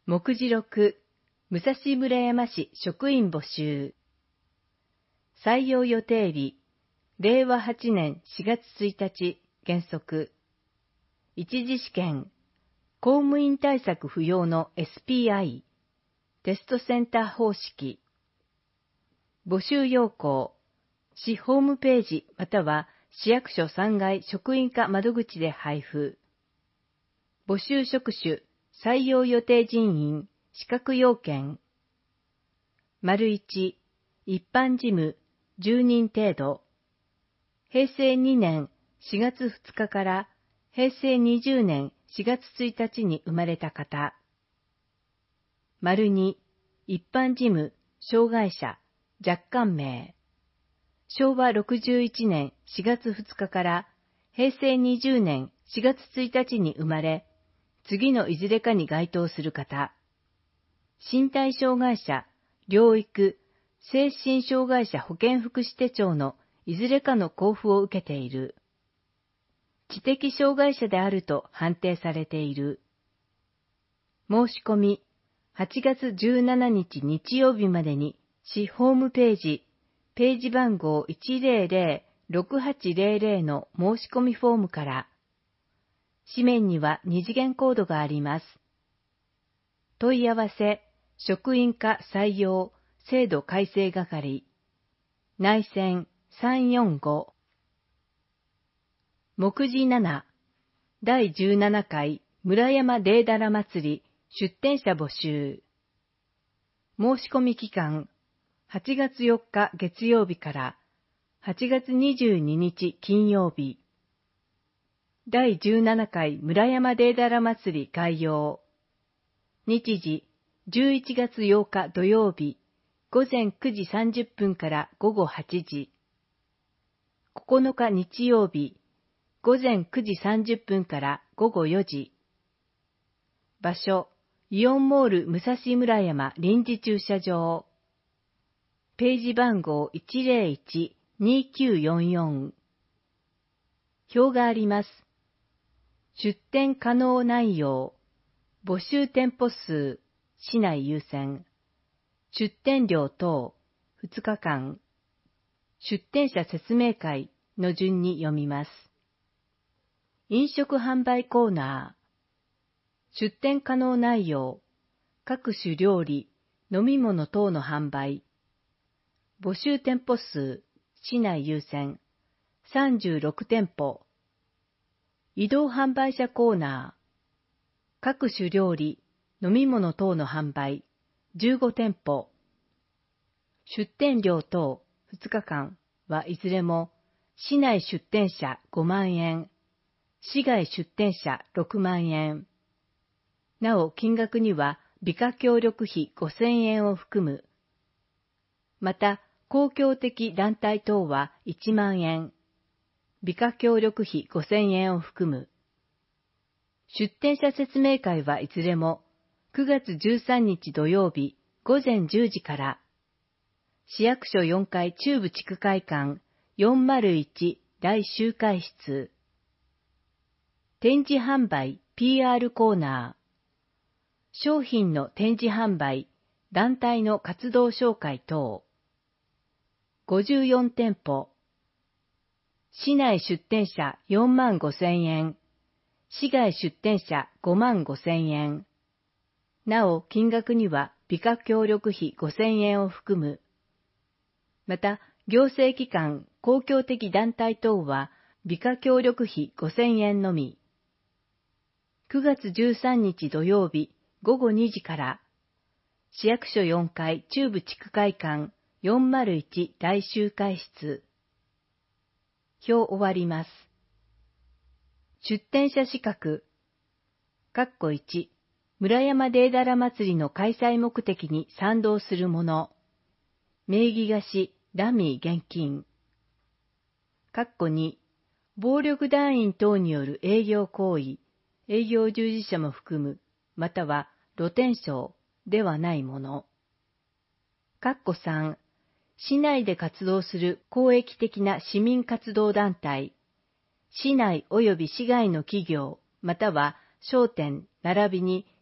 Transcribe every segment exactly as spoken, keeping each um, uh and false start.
目次録、武蔵村山市職員募集。採用予定日、れいわはちねんしがつついたち原則。一次試験、公務員対策不要の エスピーアイ、テストセンター方式。募集要項、市ホームページまたは市役所さんがい職員課窓口で配布。募集職種、採用予定人員、資格要件。丸いち、一般事務、じゅうにん程度。へいせいにねんしがつふつかからへいせいにじゅうねんしがつついたちに生まれた方。丸に、一般事務、障害者、若干名。しょうわろくじゅういちねんしがつふつかからへいせいにじゅうねんしがつついたちに生まれ、次のいずれかに該当する方。身体障害者、療育、精神障害者保健福祉手帳のいずれかの交付を受けている。知的障害者であると判定されている。申し込み、はちがつじゅうしちにち日曜日までに市ホームページ、ページ番号 いちぜろぜろろくはちぜろぜろ の申し込みフォームから。紙面には二次元コードがあります。問い合わせ、職員課採用、制度改正係。内線さんよんご。目次なな、だいじゅうななかい村山デーダラ祭り出展者募集。申し込み期間、はちがつよっか月曜日からはちがつにじゅうににち金曜日。だいじゅうななかい村山デーダラ祭り概要。日時、じゅういちがつようか土曜日、ごぜんくじさんじゅっぷんからごごはちじ。ここのか日曜日、ごぜんくじさんじゅっぷんからごごよじ。場所、イオンモール武蔵村山臨時駐車場。ページ番号 いちぜろいちにきゅうよんよん。表があります。出店可能内容。募集店舗数、市内優先。出店料等、ふつかかん。出店者説明会の順に読みます。飲食販売コーナー。出店可能内容。各種料理、飲み物等の販売。募集店舗数、市内優先。さんじゅうろくてんぽ。移動販売車コーナー。各種料理、飲み物等の販売、じゅうごてんぽ。出店料等ふつかかんはいずれも、市内出店者ごまんえん、市外出店者ろくまんえん。なお、金額には美化協力費ごせんえんを含む。また、公共的団体等はいちまんえん、美化協力費ごせんえんを含む。出店者説明会はいずれもくがつじゅうさんにち土曜日ごぜんじゅうじから、市役所よんかい中部地区会館よんまるいち大集会室。展示販売 ピーアール コーナー。商品の展示販売、団体の活動紹介等。ごじゅうよんてんぽ。市内出店者よんまんごせんえん。市外出店者ごまんごせんえん。なお、金額には美化協力費ごせんえんを含む。また、行政機関、公共的団体等は美化協力費ごせんえんのみ。くがつじゅうさんにち土曜日ごごにじから、市役所よんかい中部地区会館よんまるいち大集会室。表終わります。出店者資格。かっこいち、村山デーダラ祭りの開催目的に賛同する者。名義貸し、ダミー現金。かっこに、暴力団員等による営業行為、営業従事者も含む、または露天商ではないもの。かっこさん、市内で活動する公益的な市民活動団体。市内及び市外の企業、または商店並びに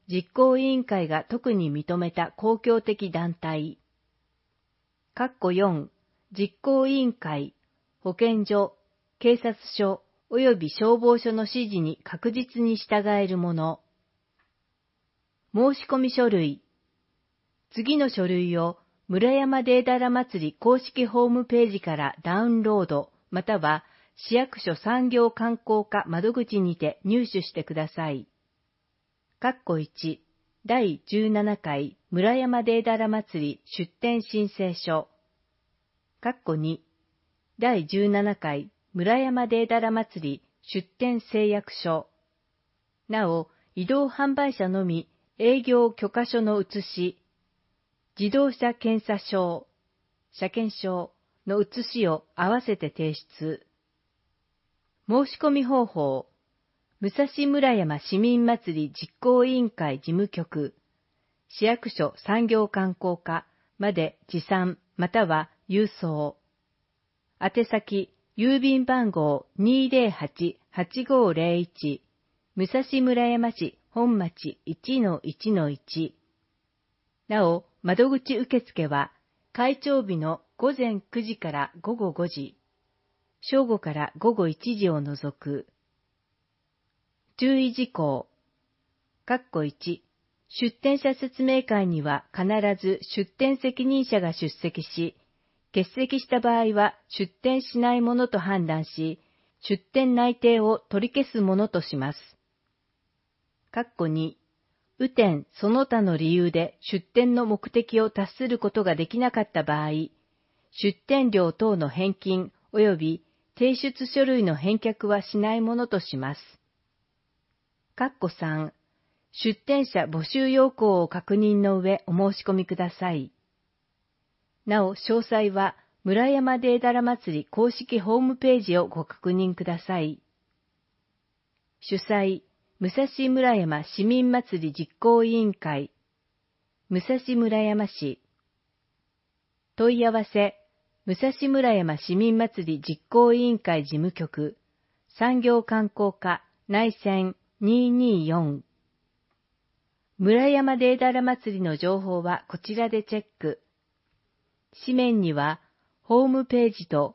実行委員会が特に認めた公共的団体。括弧よん、実行委員会、保健所、警察署及び消防署の指示に確実に従えるもの。申込書類。次の書類を村山デーダラ祭り公式ホームページからダウンロード、または市役所産業観光課窓口にて入手してください。括弧いち、だいじゅうななかい村山デーダラ祭り出店申請書。括弧に、だいじゅうななかい村山デーダラ祭り出店誓約書。なお、移動販売者のみ営業許可書の写し、自動車検査証、車検証の写しを合わせて提出。申し込み方法、武蔵村山市民祭り実行委員会事務局、市役所産業観光課まで持参または郵送。宛先、郵便番号 にーぜろはち はちごーぜろいち、武蔵村山市本町 いちのいちのいち。なお、窓口受付は、開庁日の午前くじから午後ごじ、正午から午後いちじを除く。注意事項。括弧いち、出店者説明会には必ず出店責任者が出席し、欠席した場合は出店しないものと判断し、出店内定を取り消すものとします。括弧に、雨天その他の理由で出店の目的を達することができなかった場合、出店料等の返金及び提出書類の返却はしないものとします。括弧さん、出店者募集要項を確認の上お申し込みください。なお、詳細は村山デーダラ祭り公式ホームページをご確認ください。主催、武蔵村山市民祭り実行委員会、武蔵村山市。問い合わせ、武蔵村山市民祭り実行委員会事務局、産業観光課内線にーにーよん。村山デーダラ祭りの情報はこちらでチェック。紙面には、ホームページと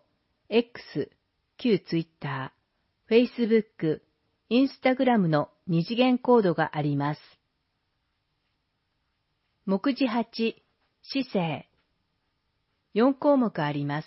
X、旧 Twitter、Facebook、インスタグラムの二次元コードがあります。目次はち、市政。よん項目あります。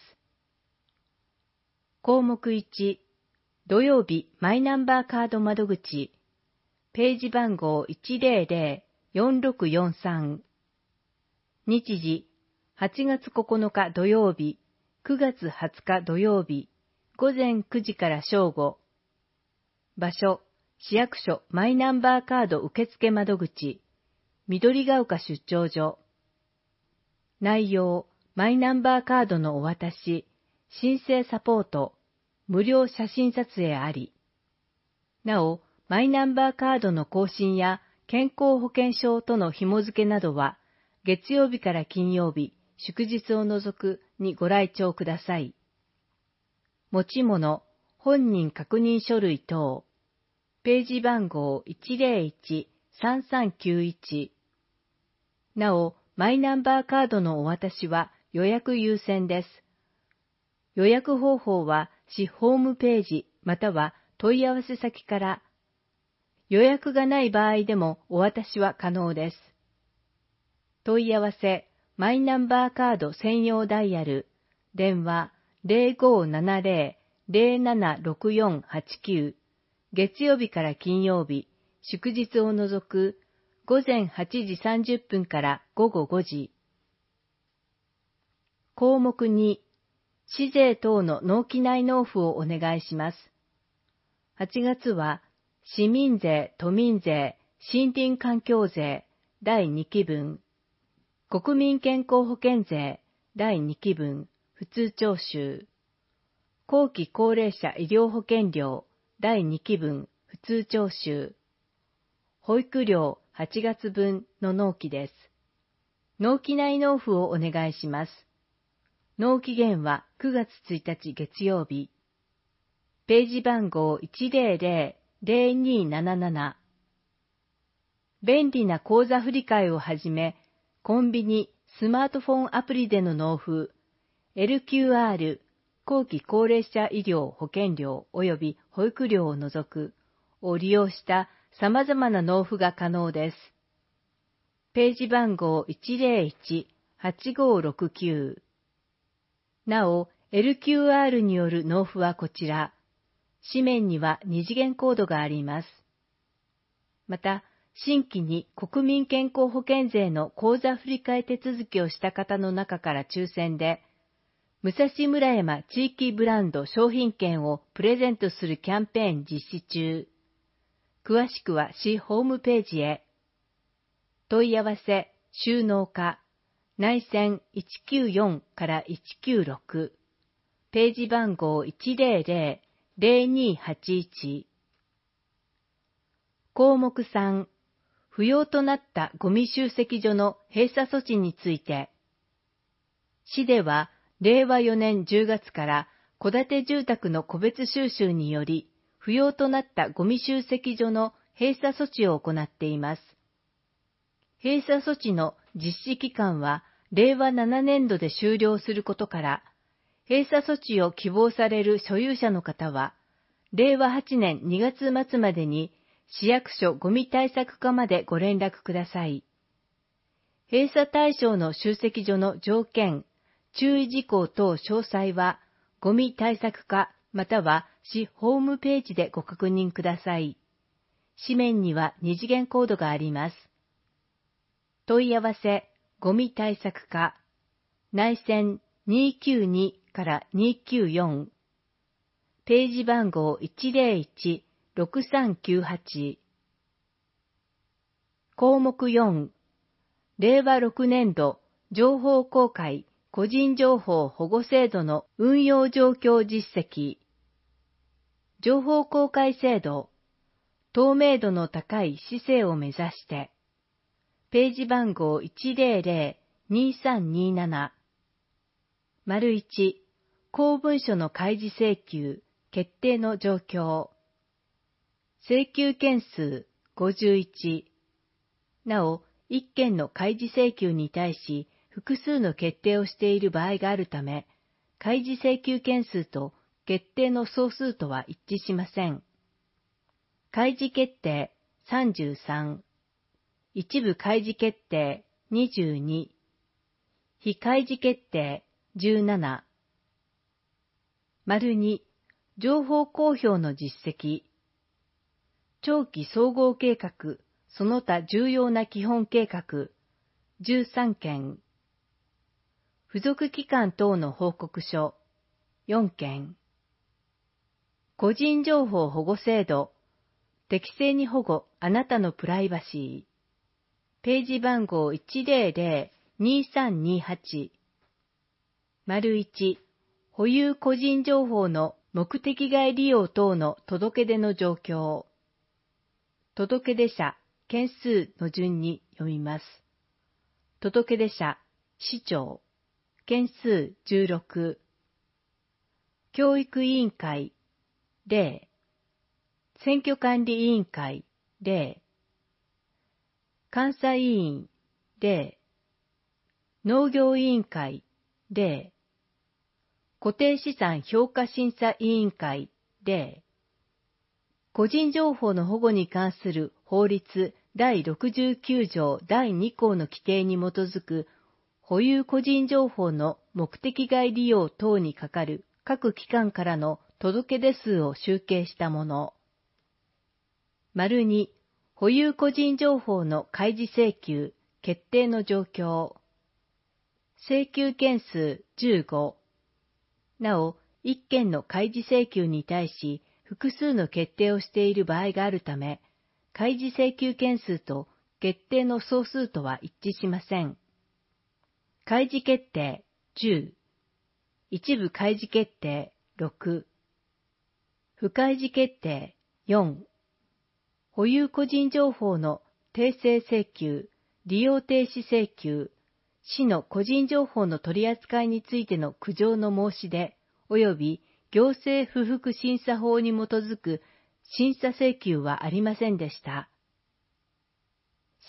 項目いち、土曜日マイナンバーカード窓口、ページ番号 いちぜろぜろよんろくよんさん。日時、はちがつここのか土曜日、くがつはつか土曜日、午前くじから正午。場所、市役所マイナンバーカード受付窓口、緑が丘出張所。内容、マイナンバーカードのお渡し、申請サポート、無料写真撮影あり。なお、マイナンバーカードの更新や健康保険証との紐付けなどは、月曜日から金曜日、祝日を除くにご来庁ください。持ち物、本人確認書類等、ページ番号 いちぜろいちさんさんきゅういち。なお、マイナンバーカードのお渡しは予約優先です。予約方法は市ホームページまたは問い合わせ先から。予約がない場合でもお渡しは可能です。問い合わせ、マイナンバーカード専用ダイヤル、電話 ゼロごーななぜろ ゼロななろくよんはちきゅう、月曜日から金曜日、祝日を除く午前はちじさんじゅっぷんから午後ごじ。項目に、市税等の納期内納付をお願いします。はちがつは、市民税、都民税、森林環境税、だいにきぶん、国民健康保険税、だいにきぶん、普通徴収、後期高齢者医療保険料、だいにきぶん、普通徴収、保育料はちがつぶんの納期です。納期内納付をお願いします。納期限はくがつついたち月曜日。ページ番号 いちぜろぜろ ぜろにーなななな。 便利な口座振替をはじめ、コンビニ、スマートフォンアプリでの納付、エルキューアール、後期高齢者医療保険料及び保育料を除く、を利用した様々な納付が可能です。ページ番号 いちゼロいち はちごろくきゅう。なお、エルキューアール による納付はこちら。紙面には二次元コードがあります。また、新規に国民健康保険税の口座振替手続きをした方の中から抽選で、武蔵村山地域ブランド商品券をプレゼントするキャンペーン実施中。詳しくは市ホームページへ。問い合わせ、収納課、内線いちきゅうよんからいちきゅうろく。ページ番号 いちゼロゼロ ゼロにはちいち。項目さん、不要となったゴミ集積所の閉鎖措置について。市では、れいわよねんじゅうがつから戸建て住宅の個別収集により、不要となったゴミ集積所の閉鎖措置を行っています。閉鎖措置の実施期間は、れいわななねんどで終了することから、閉鎖措置を希望される所有者の方は、れいわはちねんにがつまつまでに市役所ゴミ対策課までご連絡ください。閉鎖対象の集積所の条件、注意事項等詳細は、ゴミ対策課または市ホームページでご確認ください。紙面には二次元コードがあります。問い合わせ、ゴミ対策課、内線にきゅうにからにきゅうよん。ページ番号 いちゼロいち ろくさんきゅうはち。項目よん、れいわろくねんど情報公開個人情報保護制度の運用状況実績。情報公開制度、透明度の高い市政を目指して。ページ番号 いちゼロゼロ にさんになな。丸いち、公文書の開示請求、決定の状況。請求件数ごじゅういち。なお、いっけんの開示請求に対し、複数の決定をしている場合があるため、開示請求件数と決定の総数とは一致しません。開示決定さんじゅうさん。一部開示決定にじゅうに。非開示決定じゅうなな。丸に、情報公表の実績。長期総合計画、その他重要な基本計画、じゅうさんけん。付属機関等の報告書、よんけん。個人情報保護制度、適正に保護あなたのプライバシー。ページ番号 いちゼロゼロ にさんにはち。丸いち、保有個人情報の目的外利用等の届け出の状況。届け出者、件数の順に読みます。届け出者、市長、件数じゅうろく。教育委員会、ゼロ。選挙管理委員会、ゼロ。監査委員、ゼロ。農業委員会、ゼロ。固定資産評価審査委員会、ゼロ。個人情報の保護に関する法律だいろくじゅうきゅうじょうだいにこうの規定に基づく保有個人情報の目的外利用等にかかる各機関からの届け出数を集計したもの。丸に、保有個人情報の開示請求、決定の状況。請求件数じゅうご。なお、いっけんの開示請求に対し複数の決定をしている場合があるため、開示請求件数と決定の総数とは一致しません。開示決定じゅう。一部開示決定ろく。不開示決定よん。保有個人情報の訂正請求、利用停止請求、市の個人情報の取り扱いについての苦情の申し出、及び行政不服審査法に基づく審査請求はありませんでした。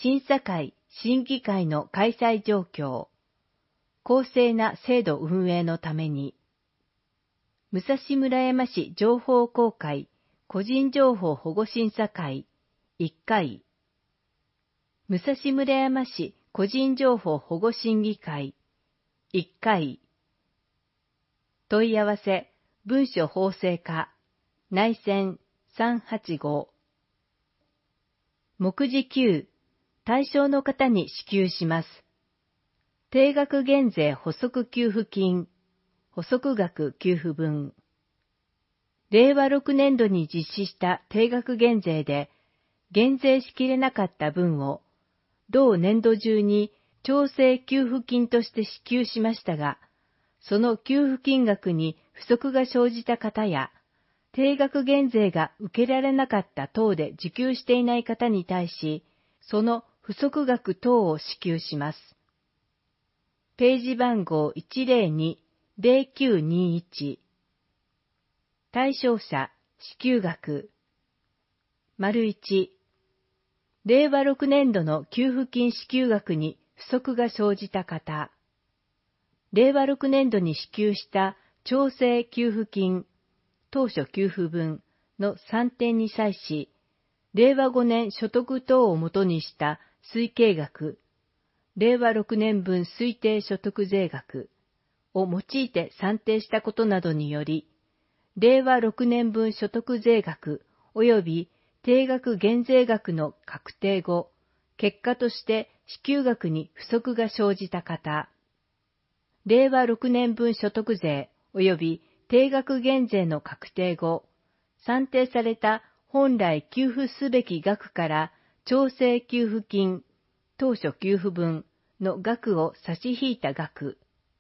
審査会、審議会の開催状況、公正な制度運営のために、武蔵村山市情報公開個人情報保護審査会いっかい、武蔵村山市個人情報保護審議会いっかい、問い合わせ文書法制課内線さんはちご、目次きゅう、対象の方に支給します。定額減税補足給付金、補足額給付分。れいわろくねんどに実施した定額減税で、減税しきれなかった分を、同年度中に調整給付金として支給しましたが、その給付金額に不足が生じた方や、定額減税が受けられなかった等で受給していない方に対し、その不足額等を支給します。ページ番号 いちゼロにーゼロきゅうにいち。対象者、支給額。丸いち。れいわろくねんどの給付金支給額に不足が生じた方。れいわろくねんどに支給した調整給付金、当初給付分のさんてんに際し、れいわごねん所得等をもとにした推計額、れいわろくねんぶん推定所得税額を用いて算定したことなどにより、れいわろくねんぶん所得税額及び定額減税額の確定後、結果として支給額に不足が生じた方、れいわろくねんぶん所得税及び定額減税の確定後、算定された本来給付すべき額から調整給付金、当初給付分の額を差し引いた額。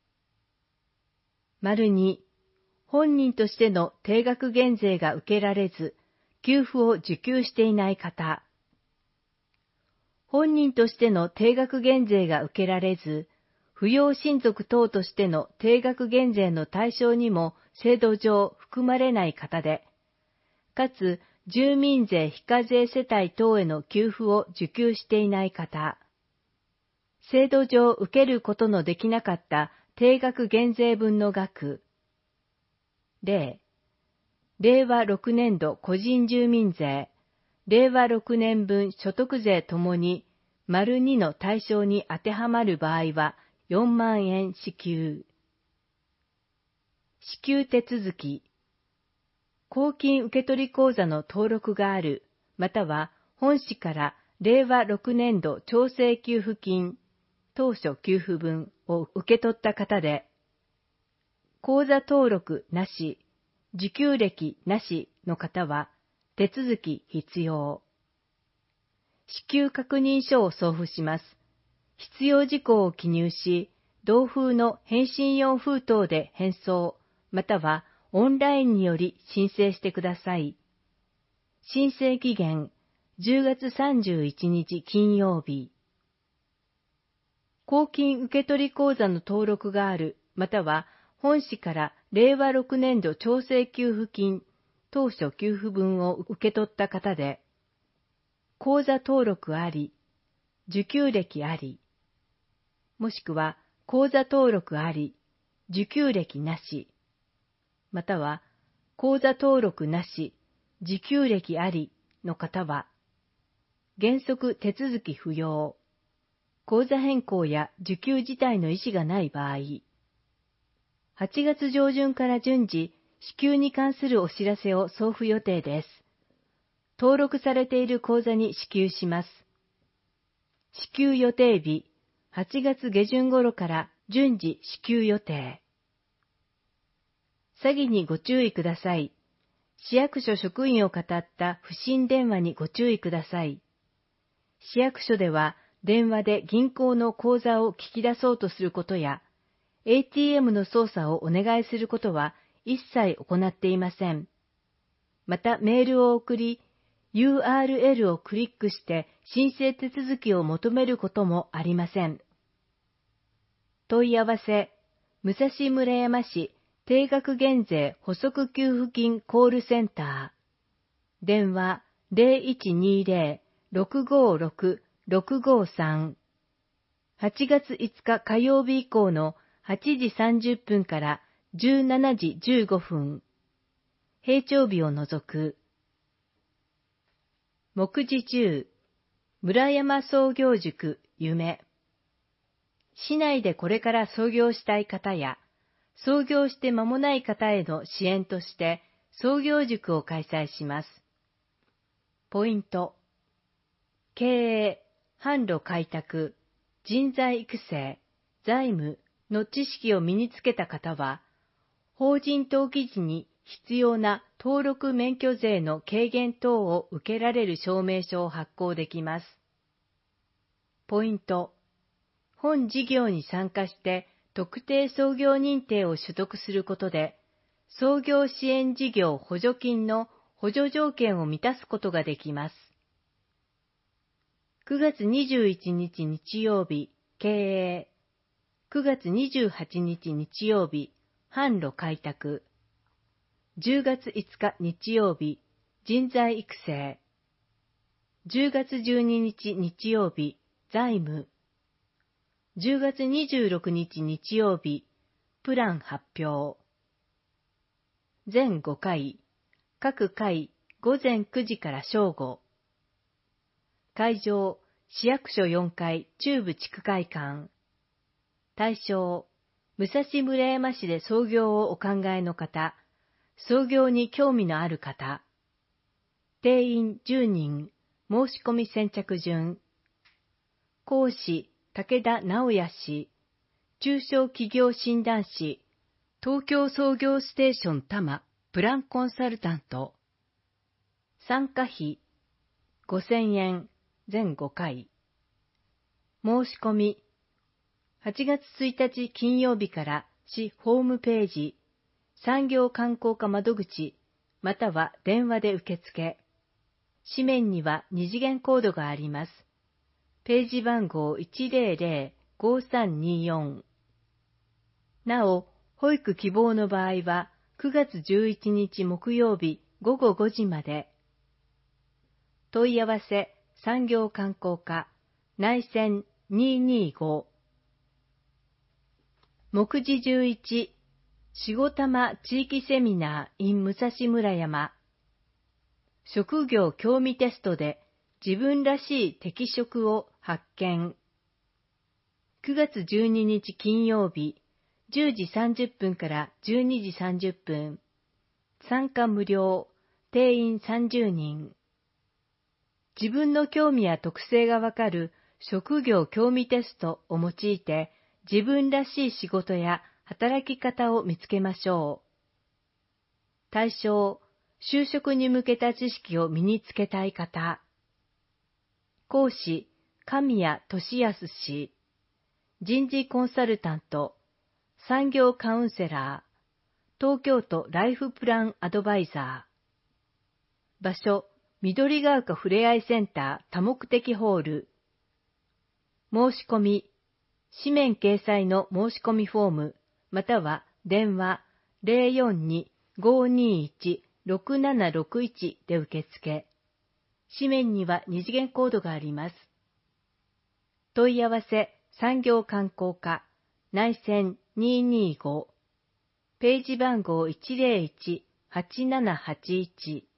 丸に、本人としての定額減税が受けられず、給付を受給していない方。本人としての定額減税が受けられず、扶養親族等としての定額減税の対象にも制度上含まれない方で、かつ住民税非課税世帯等への給付を受給していない方。制度上受けることのできなかった定額減税分の額。例、れいわろくねんど個人住民税、れいわろくねんぶん所得税ともに、丸にの対象に当てはまる場合はよんまんえん支給。支給手続き。公金受取口座の登録がある、または本市かられいわろくねんど調整給付金、当初給付分を受け取った方で、口座登録なし、受給歴なしの方は手続き必要。支給確認書を送付します。必要事項を記入し、同封の返信用封筒で返送、またはオンラインにより申請してください。申請期限じゅうがつさんじゅういちにち金曜日。公金受取口座の登録がある、または本市かられいわろくねんど調整給付金、当初給付分を受け取った方で、口座登録あり、受給歴あり、もしくは口座登録あり、受給歴なし、または口座登録なし、受給歴ありの方は、原則手続き不要、口座変更や受給自体の意思がない場合、はちがつ上旬から順次、支給に関するお知らせを送付予定です。登録されている口座に支給します。支給予定日、はちがつ下旬頃から順次支給予定。詐欺にご注意ください。市役所職員を語った不審電話にご注意ください。市役所では電話で銀行の口座を聞き出そうとすることや、エーティーエム の操作をお願いすることは一切行っていません。またメールを送り、ユーアールエル をクリックして申請手続きを求めることもありません。問い合わせ、武蔵村山市定額減税補足給付金コールセンター。電話 ゼロいちにゼロ ろくごろくろくごさん。はちがついつか火曜日以降のはちじさんじゅっぷんからじゅうしちじじゅうごふん。平常日を除く。目次じゅう。村山創業塾夢。市内でこれから創業したい方や、創業して間もない方への支援として創業塾を開催します。ポイント。経営、販路開拓、人材育成、財務の知識を身につけた方は、法人登記時に必要な登録免許税の軽減等を受けられる証明書を発行できます。ポイント。本事業に参加して特定創業認定を取得することで、創業支援事業補助金の補助条件を満たすことができます。くがつにじゅういちにち日曜日、経営。くがつにじゅうはちにち日曜日、販路開拓。じゅうがついつか日曜日、人材育成。じゅうがつじゅうににち日曜日、財務。じゅうがつにじゅうろくにち日曜日、プラン発表。全ごかい、各回ごぜんくじから正午。会場、市役所よんかい中部地区会館。対象、武蔵村山市で創業をお考えの方、創業に興味のある方。定員じゅうにん、申し込み先着順。講師、武田直也氏、中小企業診断士、東京創業ステーション多摩プランコンサルタント。参加費、ごせんえん、全ごかい。申し込み、はちがつついたち金曜日から市ホームページ、産業観光課窓口、または電話で受付。紙面には二次元コードがあります。ページ番号 いちぜろぜろごさんによん。なお、保育希望の場合はくがつじゅういちにち木曜日ごごごじまで。問い合わせ産業観光課内線にーにーご。目次じゅういち、しごたま地域セミナー in 武蔵村山。職業興味テストで自分らしい適職を発見。くがつじゅうににち金曜日、じゅうじさんじゅっぷんからじゅうにじさんじゅっぷん。参加無料、定員さんじゅうにん。自分の興味や特性がわかる職業興味テストを用いて、自分らしい仕事や働き方を見つけましょう。対象、就職に向けた知識を身につけたい方。講師、神谷俊康氏。人事コンサルタント、産業カウンセラー、東京都ライフプランアドバイザー。場所、緑が丘ふれあいセンター多目的ホール。申し込み、紙面掲載の申し込みフォーム、または電話 ゼロよんに ごにいち ろくななろくいち で受付。紙面には二次元コードがあります。問い合わせ産業観光課内線にーにーご。ページ番号 いちぜろいち はちななはちいち。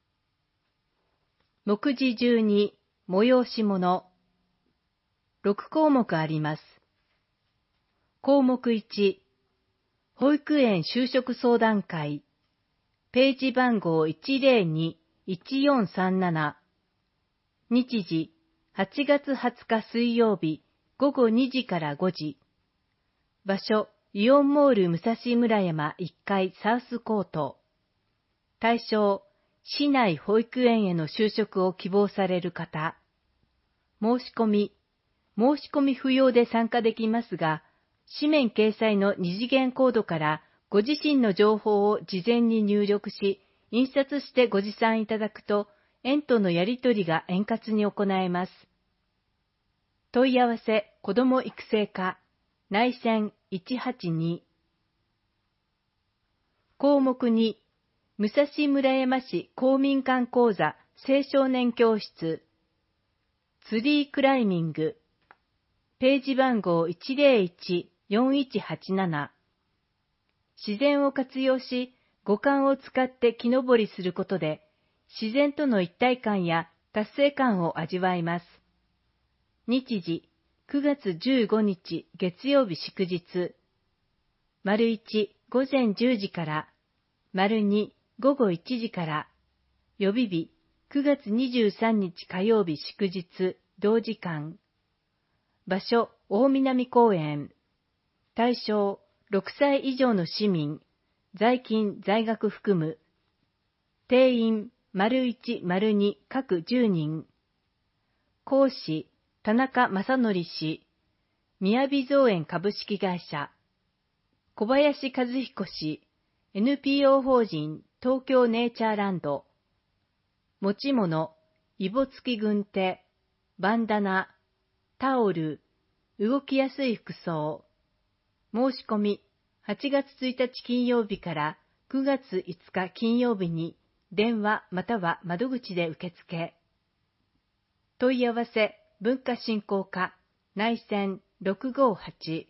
目次じゅうに、催し物。ろくこうもくあります。項目いち、保育園就職相談会。ページ番号 いちぜろに いちよんさんなな。日時、はちがつはつか水曜日、ごごにじからごじ。場所、イオンモール武蔵村山いっかいサウスコート。対象、市内保育園への就職を希望される方。申し込み、申し込み不要で参加できますが、紙面掲載の二次元コードからご自身の情報を事前に入力し、印刷してご持参いただくと、園とのやり取りが円滑に行えます。問い合わせ子ども育成課内線いちはちに。項目に、武蔵村山市公民館講座青少年教室。 ツリークライミング。ページ番号 いちゼロいちよんいちはちなな。自然を活用し、五感を使って木登りすることで、自然との一体感や達成感を味わいます。日時、くがつじゅうごにち月曜日祝日。丸いち、午前じゅうじから、丸に、午後いちじから、予備日、くがつにじゅうさんにち火曜日祝日、同時間。場所、大南公園。対象、ろくさい以上の市民、在勤在学含む。定員、丸いち、丸に、各じゅうにん。講師、田中正則氏、みやび造園株式会社。小林和彦氏、エヌピーオー 法人東京ネイチャーランド。持ち物、イボ付き軍手、バンダナ、タオル、動きやすい服装。申し込み、はちがつついたち金曜日からくがついつか金曜日に電話または窓口で受付。問い合わせ、文化振興課、内線ろくごはち。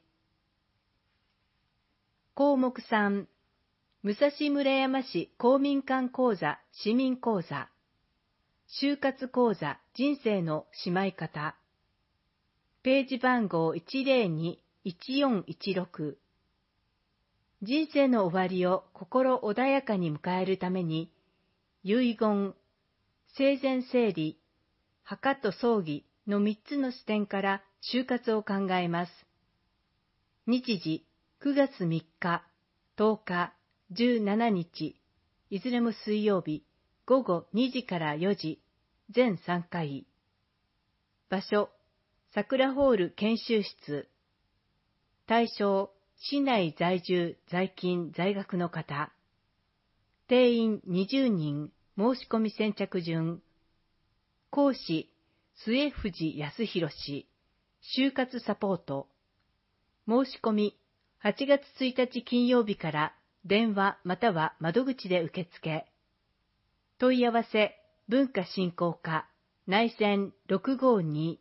項目さん、武蔵村山市公民館講座市民講座。就活講座人生のしまい方。ページ番号 いちゼロにいちよんいちろく。人生の終わりを心穏やかに迎えるために、遺言、生前整理、墓と葬儀のみっつの視点から就活を考えます。日時、くがつみっか、とおか、じゅうしちにち、いずれも水曜日、ごごにじからよじ、全さんかい。場所、桜ホール研修室。対象、市内在住、在勤、在学の方。定員にじゅうにん、申し込み先着順。講師、末藤康弘氏、就活サポート。申し込み、はちがつついたち金曜日から電話または窓口で受付。問い合わせ、文化振興課、内線ろくごに。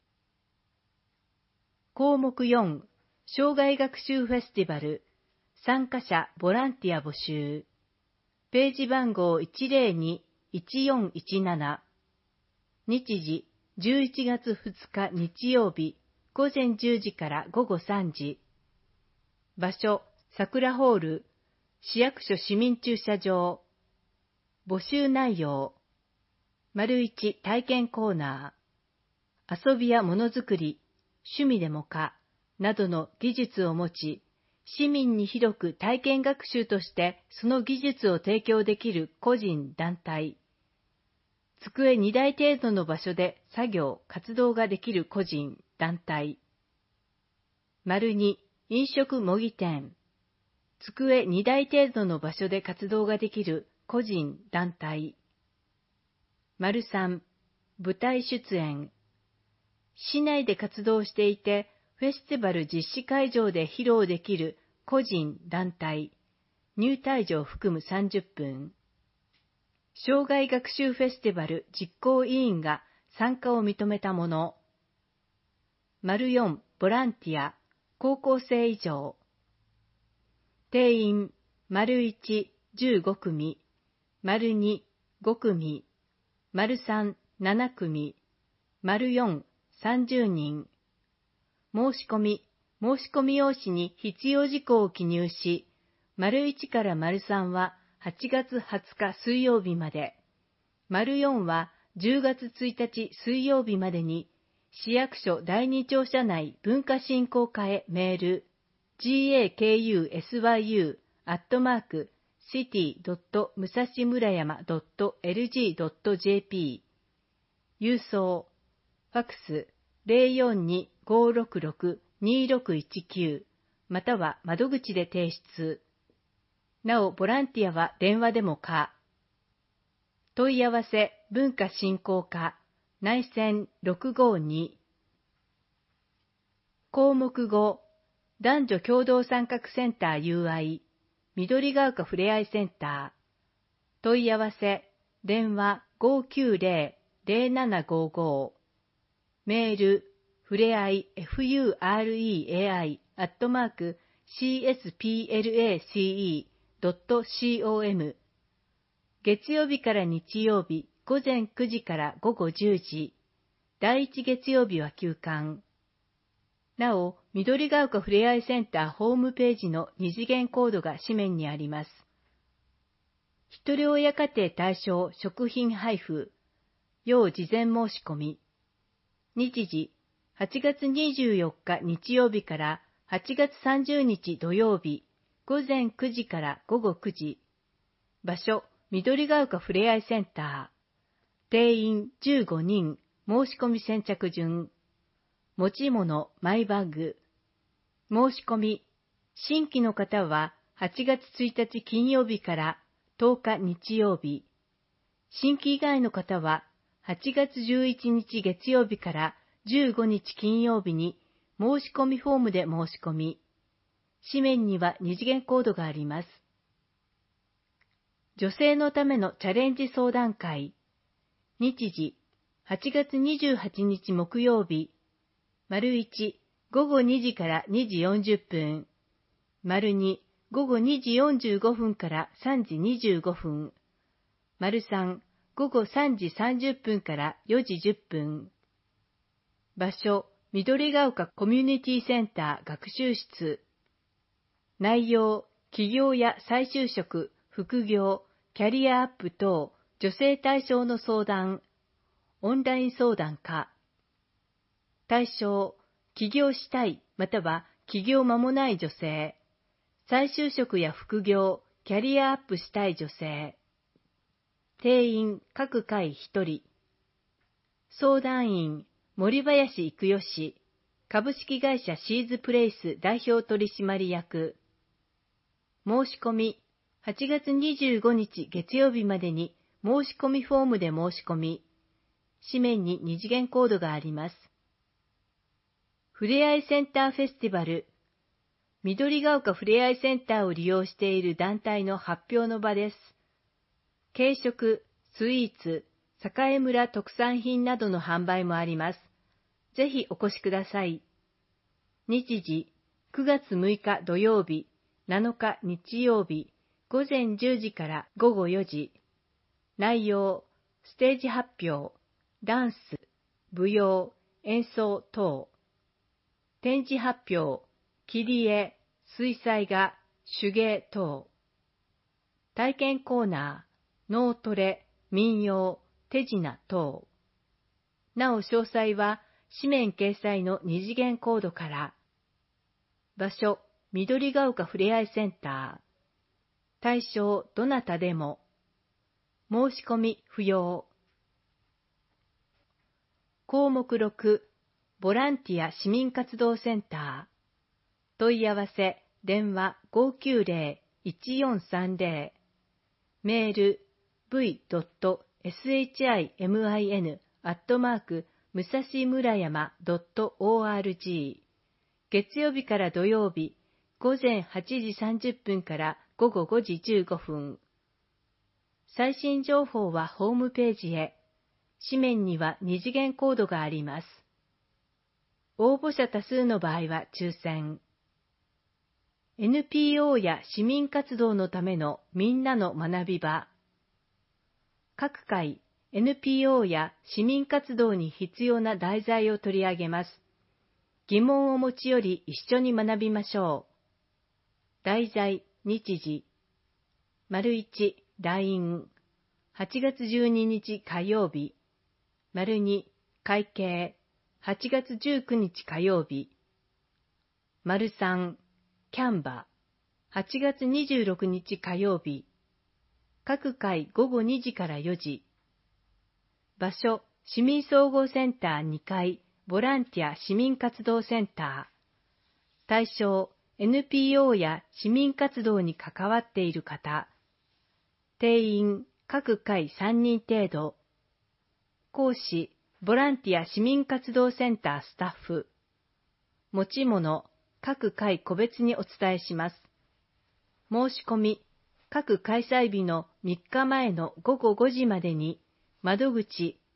項目よん、生涯学習フェスティバル、参加者ボランティア募集。ページ番号 いちゼロにいちよんいちなな。日時、じゅういちがつふつか日曜日、午前じゅうじからごごさんじ。場所、桜ホール、市役所市民駐車場。募集内容。丸いち体験コーナー。遊びやものづくり、趣味でもか、などの技術を持ち、市民に広く体験学習としてその技術を提供できる個人、団体。机にだい程度の場所で作業、活動ができる個人、団体。丸に、飲食模擬店。机にだい程度の場所で活動ができる個人、団体。丸さん、舞台出演。市内で活動していて、フェスティバル実施会場で披露できる個人、団体。入退場含むさんじゅっぷん。生涯学習フェスティバル実行委員が参加を認めたもの。丸よん、ボランティア、高校生以上。定員、丸いち、じゅうごくみ、丸に、ごくみ、丸さん、ななくみ、丸よん、さんじゅうにん。申し込み、申し込み用紙に必要事項を記入し、丸いちから丸さんははちがつはつか水曜日まで、丸よんはじゅうがつついたち水曜日までに、市役所だいに庁舎内文化振興課へメール、gakusyu アットマーク シティ ドット 武蔵村山 ドット エルジー ドット ジェーピー。郵送、ファクス ゼロよんに ごーろくろく にーろくいちきゅう または窓口で提出。なお、ボランティアは電話でも可。問い合わせ、文化振興課、内線ろくごに。項目ご、男女共同参画センター ユーアイ、緑が丘ふれあいセンター。問い合わせ、電話ごーきゅうゼロ ゼロななごーごー。 メール、ふれあい、フユーアールイーエーアイ、アットマーク、シーエスピーエルエーシーイードットコム。月曜日から日曜日、午前くじから午後じゅうじ。第一月曜日は休館。なお、緑が丘ふれあいセンターホームページの二次元コードが紙面にあります。ひとり親家庭対象食品配布。要事前申し込み。日時、はちがつにじゅうよっか日曜日からはちがつさんじゅうにち土曜日、午前くじから午後くじ。場所、緑が丘ふれあいセンター。定員じゅうごにん、申し込み先着順。持ち物、マイバッグ。申し込み、新規の方ははちがつついたち金曜日からとおか日曜日。新規以外の方ははちがつじゅういちにち月曜日からじゅうごにち金曜日に申し込みフォームで申し込み。紙面には二次元コードがあります。女性のためのチャレンジ相談会。日時、はちがつにじゅうはちにち木曜日。丸いち、午後にじからにじよんじゅっぷん。丸に、午後にじよんじゅうごふんからさんじにじゅうごふん。丸さん、午後さんじさんじゅっぷんからよじじゅっぷん。場所、緑が丘コミュニティセンター学習室。内容、起業や再就職、副業、キャリアアップ等、女性対象の相談。オンライン相談か。対象、起業したい、または起業間もない女性。再就職や副業、キャリアアップしたい女性。定員、各回ひとり。相談員、森林育代氏、株式会社シーズプレイス代表取締役。申し込み、はちがつにじゅうごにち月曜日までに申し込みフォームで申し込み。紙面に二次元コードがあります。ふれあいセンターフェスティバル。緑が丘ふれあいセンターを利用している団体の発表の場です。軽食、スイーツ、栄村特産品などの販売もあります。ぜひお越しください。日時、くがつむいか土曜日、なのか日曜日、午前じゅうじから午後よじ。内容、ステージ発表、ダンス、舞踊、演奏等。展示発表、切り絵、水彩画、手芸等。体験コーナー、脳トレ、民謡、手品等。なお詳細は紙面掲載の二次元コードから。場所、緑が丘ふれあいセンター。対象、どなたでも。申し込み不要。項目ろく、ボランティア市民活動センター。問い合わせ、電話 ごーきゅうぜろ いちよんさんぜろ。メール、ブイドットシム アットマーク、武蔵村山 ドットオーアールジー。月曜日から土曜日、午前はちじさんじゅっぷんから午後ごじじゅうごふん。最新情報はホームページへ。紙面には二次元コードがあります。応募者多数の場合は抽選。エヌピーオー や市民活動のためのみんなの学び場。各回 エヌピーオー や市民活動に必要な題材を取り上げます。疑問を持ち寄り一緒に学びましょう。題材、日時。丸いち、ライン。はちがつじゅうににち火曜日。丸に、会計。はちがつじゅうくにち火曜日。丸さん、キャンバ。はちがつにじゅうろくにち火曜日。各回ごごにじからよじ。場所、市民総合センターにかい、ボランティア市民活動センター。対象、エヌピーオー や市民活動に関わっている方。定員、各回さんにん程度。講師、ボランティア市民活動センタースタッフ。持ち物、各回個別にお伝えします。申し込み、各開催日のみっかまえのごごごじまでに、窓口、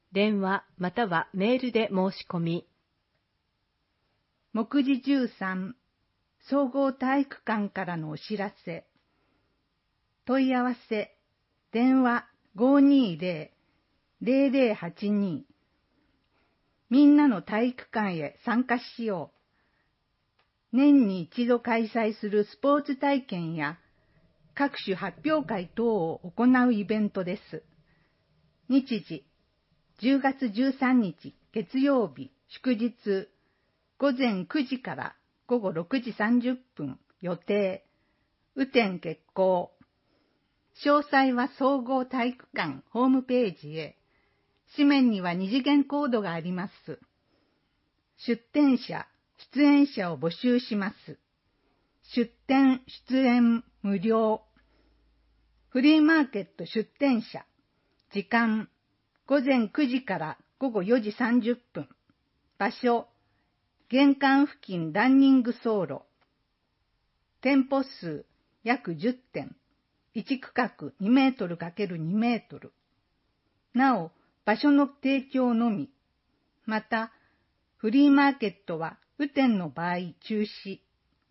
電話またはメールで申し込み。 目次じゅうさん、総合体育館からのお知らせ。問い合わせ、電話 ごーにーぜろ ゼロゼロはちに。みんなの体育館へ参加しよう。年に一度開催するスポーツ体験や各種発表会等を行うイベントです。日時、じゅうがつじゅうさんにち月曜日祝日、ごぜんくじからごごろくじさんじゅっぷん予定、雨天決行。詳細は総合体育館ホームページへ。紙面には二次元コードがあります。出展者、出演者を募集します。出展、出演無料。フリーマーケット出展者。時間、ごぜんくじからごごよじさんじゅっぷん。場所、玄関付近ランニング走路。店舗数、約じゅってん。いち区画にメートルかけるにメートル。なお、場所の提供のみ。また、フリーマーケットは雨天の場合中止。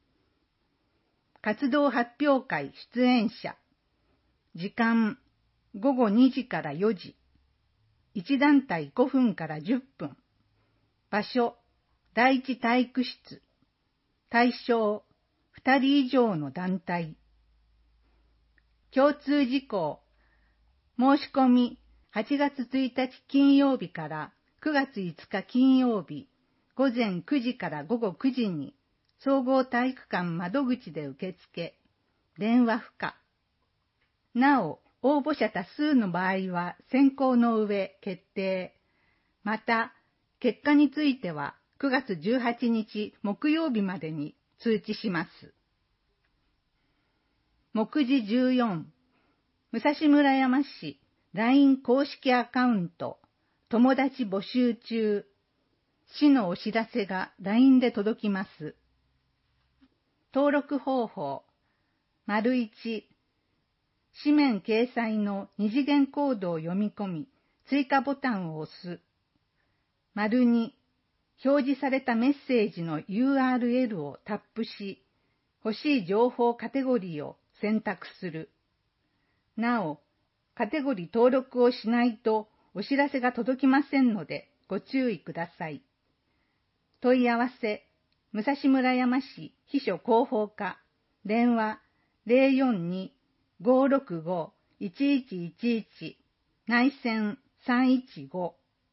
活動発表会出演者。時間、ごごにじからよじ。いち団体ごふんからじゅっぷん。場所、第一体育室。対象、ふたり以上の団体。共通事項。申し込み、はちがつついたち金曜日からくがついつか金曜日、ごぜんくじからごごくじに、総合体育館窓口で受付、電話不可。なお、応募者多数の場合は選考の上決定。また、結果についてはくがつじゅうはちにち木曜日までに通知します。目次じゅうよん、武蔵村山市 ライン 公式アカウント、友達募集中。市のお知らせが ライン で届きます。登録方法、丸いち、紙面掲載の二次元コードを読み込み、追加ボタンを押す。丸に、表示されたメッセージの ユーアールエル をタップし、欲しい情報カテゴリーを選択する。なお、カテゴリー登録をしないとお知らせが届きませんのでご注意ください。問い合わせ、武蔵村山市秘書広報課、電話 ゼロよんに ごーろくご いちいちいちいち、内線さんいちご。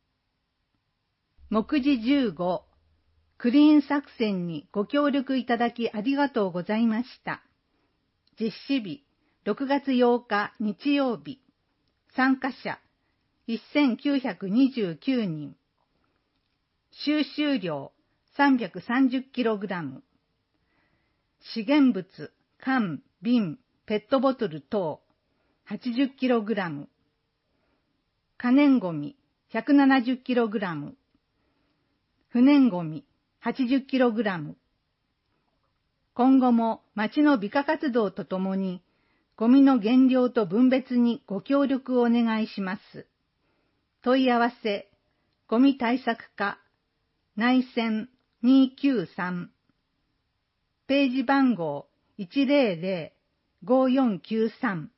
目次じゅうご、クリーン作戦にご協力いただきありがとうございました。実施日、ろくがつようか日曜日。参加者、せんきゅうひゃくにじゅうきゅうにん。収集量、さんびゃくさんじゅっキログラム。資源物、缶、瓶、ペットボトル等、はちじゅっキログラム。可燃ごみ、ひゃくななじゅっキログラム。不燃ごみ、はちじゅっキログラム。今後も町の美化活動とともに、ゴミの減量と分別にご協力をお願いします。問い合わせ、ゴミ対策課、内線にーきゅうさん。ページ番号いちゼロゼロ ごーよんきゅうさん。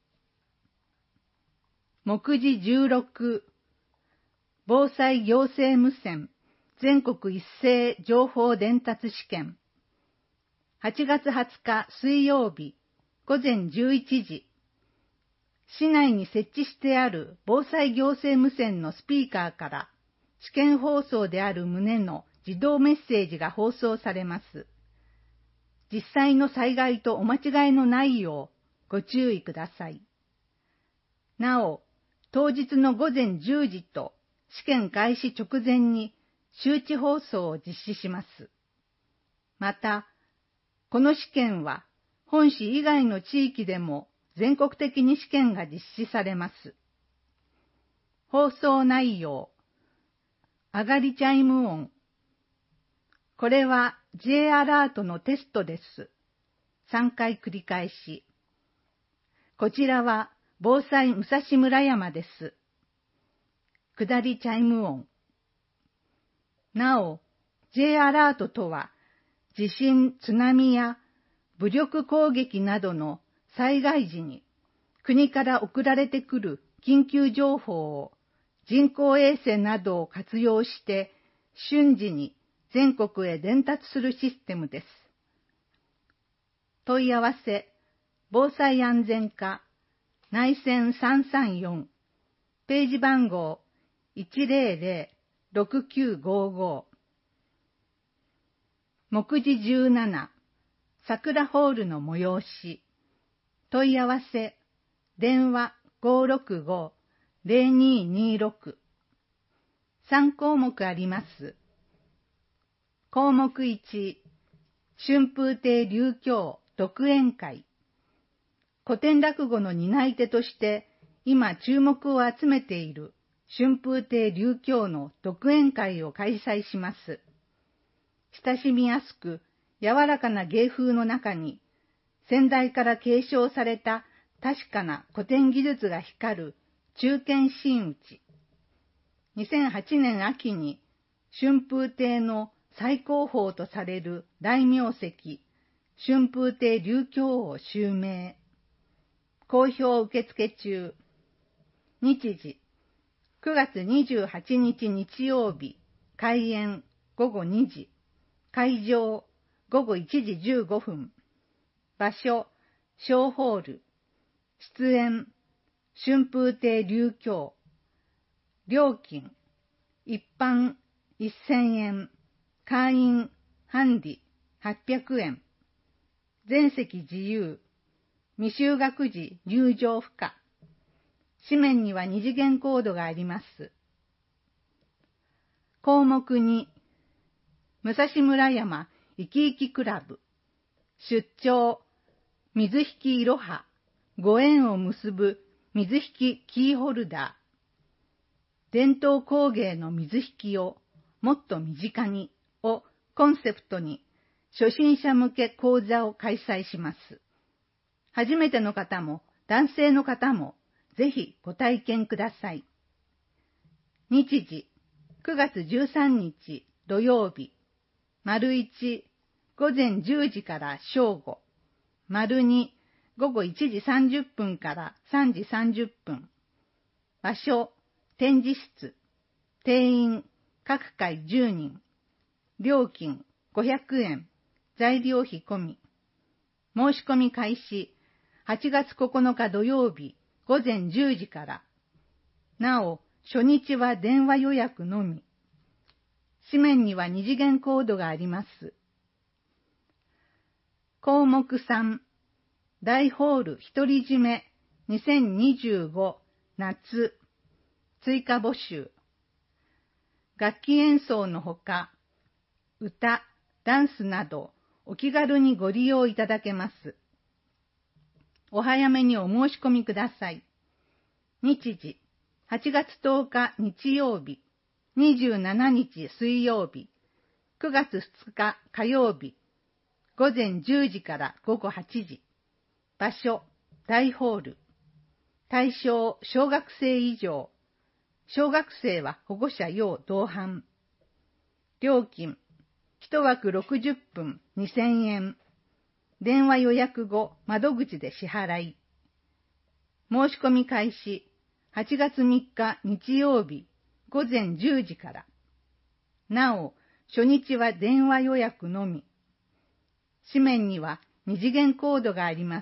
目次じゅうろく、防災行政無線全国一斉情報伝達試験。はちがつはつか水曜日、ごぜんじゅういちじ。市内に設置してある防災行政無線のスピーカーから試験放送である旨の自動メッセージが放送されます。実際の災害とお間違いのないようご注意ください。なお、当日のごぜんじゅうじと試験開始直前に周知放送を実施します。また、この試験は本市以外の地域でも全国的に試験が実施されます。放送内容、上がりチャイム音。これは J アラートのテストです。さんかい繰り返し。こちらは防災武蔵村山です。 下りチャイム音。なお、J アラートとは、地震、津波や武力攻撃などの災害時に国から送られてくる緊急情報を人工衛星などを活用して瞬時に全国へ伝達するシステムです。問い合わせ、防災安全課、内線さんさんよん、ページ番号 いちゼロゼロ ろくきゅうごご。目次じゅうなな、桜ホールの催し。問い合わせ、電話 ごーろくご ゼロにーにーろく。さん項目あります。項目いち、春風亭柳橋独演会。古典落語の担い手として今注目を集めている春風亭柳橋の独演会を開催します。親しみやすく柔らかな芸風の中に先代から継承された確かな古典技術が光る中堅真打ち。にせんはちねん秋に春風亭の最高峰とされる大名跡、春風亭柳橋を襲名。好評受付中。日時、くがつにじゅうはちにち日曜日、開演ごごにじ、会場ごごいちじじゅうごふん。場所、小ホール。出演、春風亭柳橋。料金、一般せんえん、会員、ハンディはっぴゃくえん。全席自由。未就学時入場不可。紙面には二次元コードがあります。項目に、武蔵村山いきいきクラブ。出張、水引いろは、ご縁を結ぶ水引キーホルダー。伝統工芸の水引をもっと身近にをコンセプトに初心者向け講座を開催します。初めての方も男性の方もぜひご体験ください。日時、くがつじゅうさんにち土曜日、丸いち、ごぜんじゅうじから正午、丸に、ごごいちじさんじゅっぷんからさんじさんじゅっぷん。場所、展示室。定員、各回じゅうにん。料金、ごひゃくえん。材料費込み。申し込み開始、はちがつここのか土曜日、ごぜんじゅうじから。なお、初日は電話予約のみ。紙面には二次元コードがあります。項目さん、大ホール独り占めにせんにじゅうご夏追加募集。楽器演奏のほか、歌、ダンスなどお気軽にご利用いただけます。お早めにお申し込みください。日時、はちがつとおか日曜日、にじゅうしちにち水曜日、くがつふつか火曜日、ごぜんじゅうじからごごはちじ。場所、大ホール。対象、小学生以上。小学生は保護者要同伴。料金、いちわくろくじゅっぷんにせんえん。電話予約後、窓口で支払い。申し込み開始、はちがつみっか日曜日、ごぜんじゅうじから。なお、初日は電話予約のみ。紙面には二次元コードがあります。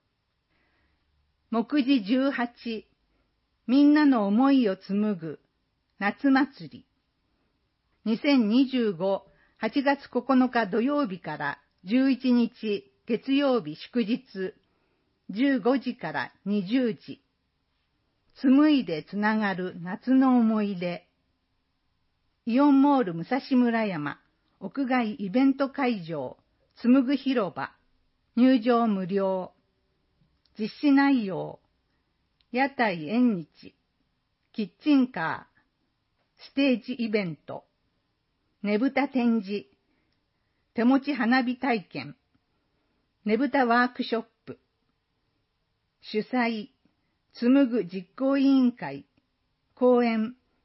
目次じゅうはち、みんなの思いを紡ぐ夏祭り。にせんにじゅうご、はちがつここのか土曜日からじゅういちにち月曜日祝日、じゅうごじからにじゅうじ。紡いでつながる夏の思い出。イオンモール武蔵村山屋外イベント会場紡ぐ広場。入場無料。実施内容。屋台縁日。キッチンカー。ステージイベント。ねぶた展示。手持ち花火体験。ねぶたワークショップ。主催。紡ぐ実行委員会。講演。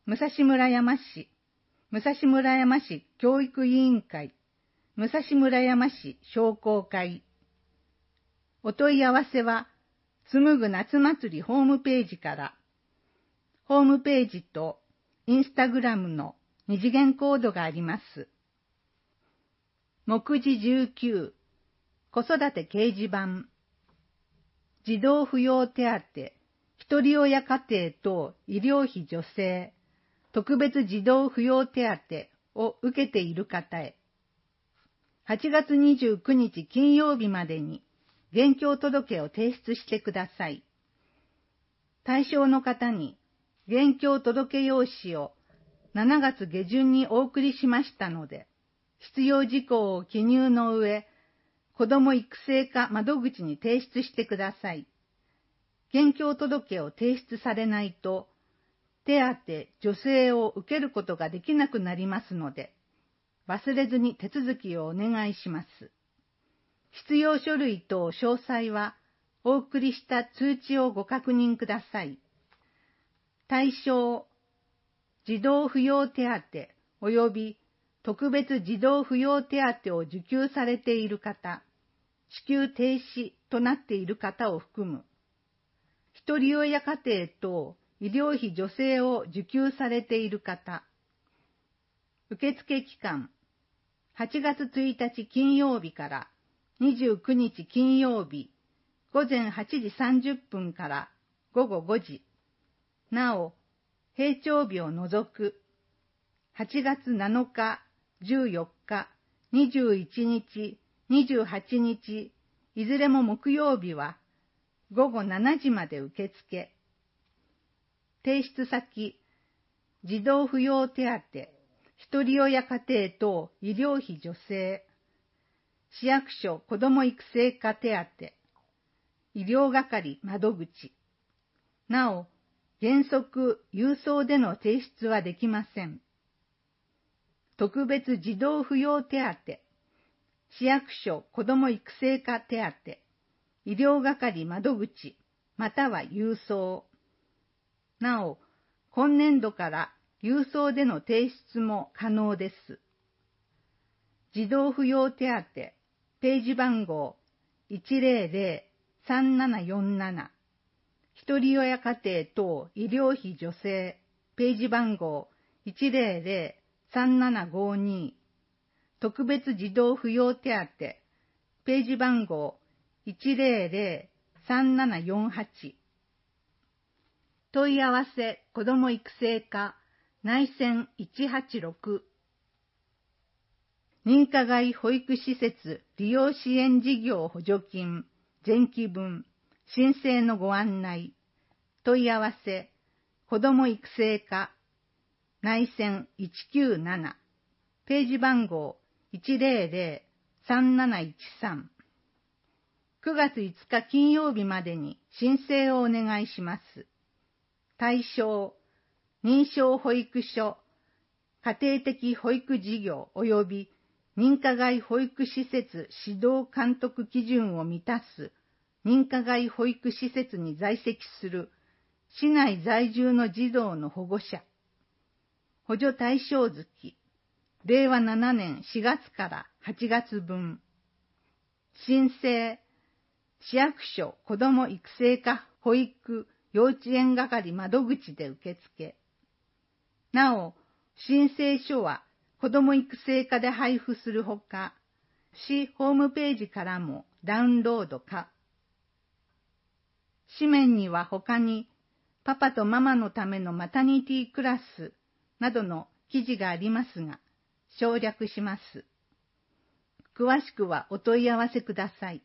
武蔵村山市、武蔵村山市教育委員会、武蔵村山市商工会。お問い合わせは、紡ぐ夏祭りホームページから、ホームページとインスタグラムの二次元コードがあります。目次じゅうきゅう、子育て掲示板。児童扶養手当、ひとり親家庭等医療費助成、特別児童扶養手当を受けている方へ、はちがつにじゅうくにち金曜日までに現況届を提出してください。対象の方に現況届用紙をしちがつ下旬にお送りしましたので、必要事項を記入の上、子ども育成課窓口に提出してください。現況届を提出されないと、手当、助成を受けることができなくなりますので、忘れずに手続きをお願いします。必要書類等詳細は、お送りした通知をご確認ください。対象、児童扶養手当及び特別児童扶養手当を受給されている方、支給停止となっている方を含む、ひとり親家庭等医療費助成を受給されている方、受付期間、はちがつついたち金曜日からにじゅうくにち金曜日、ごぜんはちじさんじゅっぷんからごごごじ、なお、平常日を除く、はちがつなのか、じゅうよっか、にじゅういちにち、にじゅうはちにち、いずれも木曜日は、ごごしちじまで受付。提出先、児童扶養手当、ひとり親家庭等医療費助成、市役所子ども育成課手当、医療係窓口。なお、原則郵送での提出はできません。特別児童扶養手当、市役所子ども育成課手当、医療係窓口、または郵送。なお、今年度から郵送での提出も可能です。児童扶養手当、ページ番号 いちぜろぜろさんななよんなな、ひとり親家庭等医療費助成、ページ番号 いちぜろぜろさんななごに、特別児童扶養手当、ページ番号 いちぜろぜろさんななよんはち。問い合わせ子ども育成課内線いちはちろく。認可外保育施設利用支援事業補助金前期分申請のご案内。問い合わせ子ども育成課内線いちきゅうなな、ページ番号 いちぜろぜろさんなないちさん。くがついつか金曜日までに申請をお願いします。対象、認証保育所、家庭的保育事業及び認可外保育施設指導監督基準を満たす認可外保育施設に在籍する市内在住の児童の保護者、補助対象月、れいわななねんしがつからはちがつぶん。申請、市役所子ども育成課保育幼稚園係窓口で受付。なお、申請書は子ども育成課で配布するほか、市ホームページからもダウンロード可。紙面には他に、パパとママのためのマタニティクラスなどの記事がありますが、省略します。詳しくはお問い合わせください。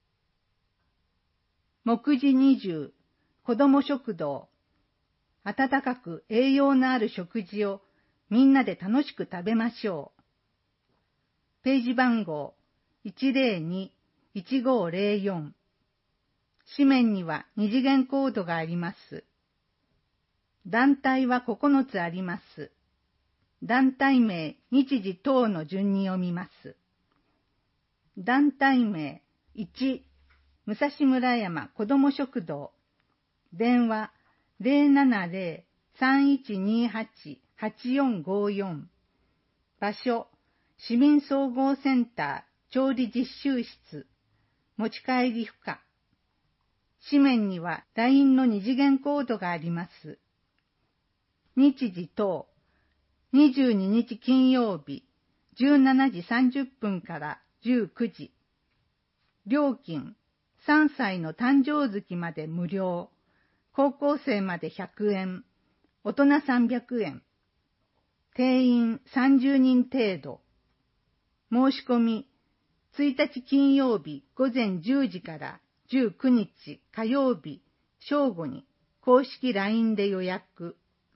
目次にじゅう、子ども食堂。温かく栄養のある食事をみんなで楽しく食べましょう。ページ番号 いちぜろにーいちごーぜろよん。紙面には二次元コードがあります。団体はここのつあります。団体名、日時等の順に読みます。団体名いち、武蔵村山子ども食堂。電話 ゼロななゼロさんいちにはち はちよんごよん。場所、市民総合センター調理実習室。持ち帰り不可。紙面には ライン の二次元コードがあります。日時等、にじゅうににち金曜日、じゅうしちじさんじゅっぷんからじゅうくじ。料金、さんさいの誕生月まで無料、高校生までひゃくえん、大人さんびゃくえん。定員さんじゅうにん程度。申し込み、いちにち金曜日午前じゅうじからじゅうくにち火曜日正午に公式 ライン で予約。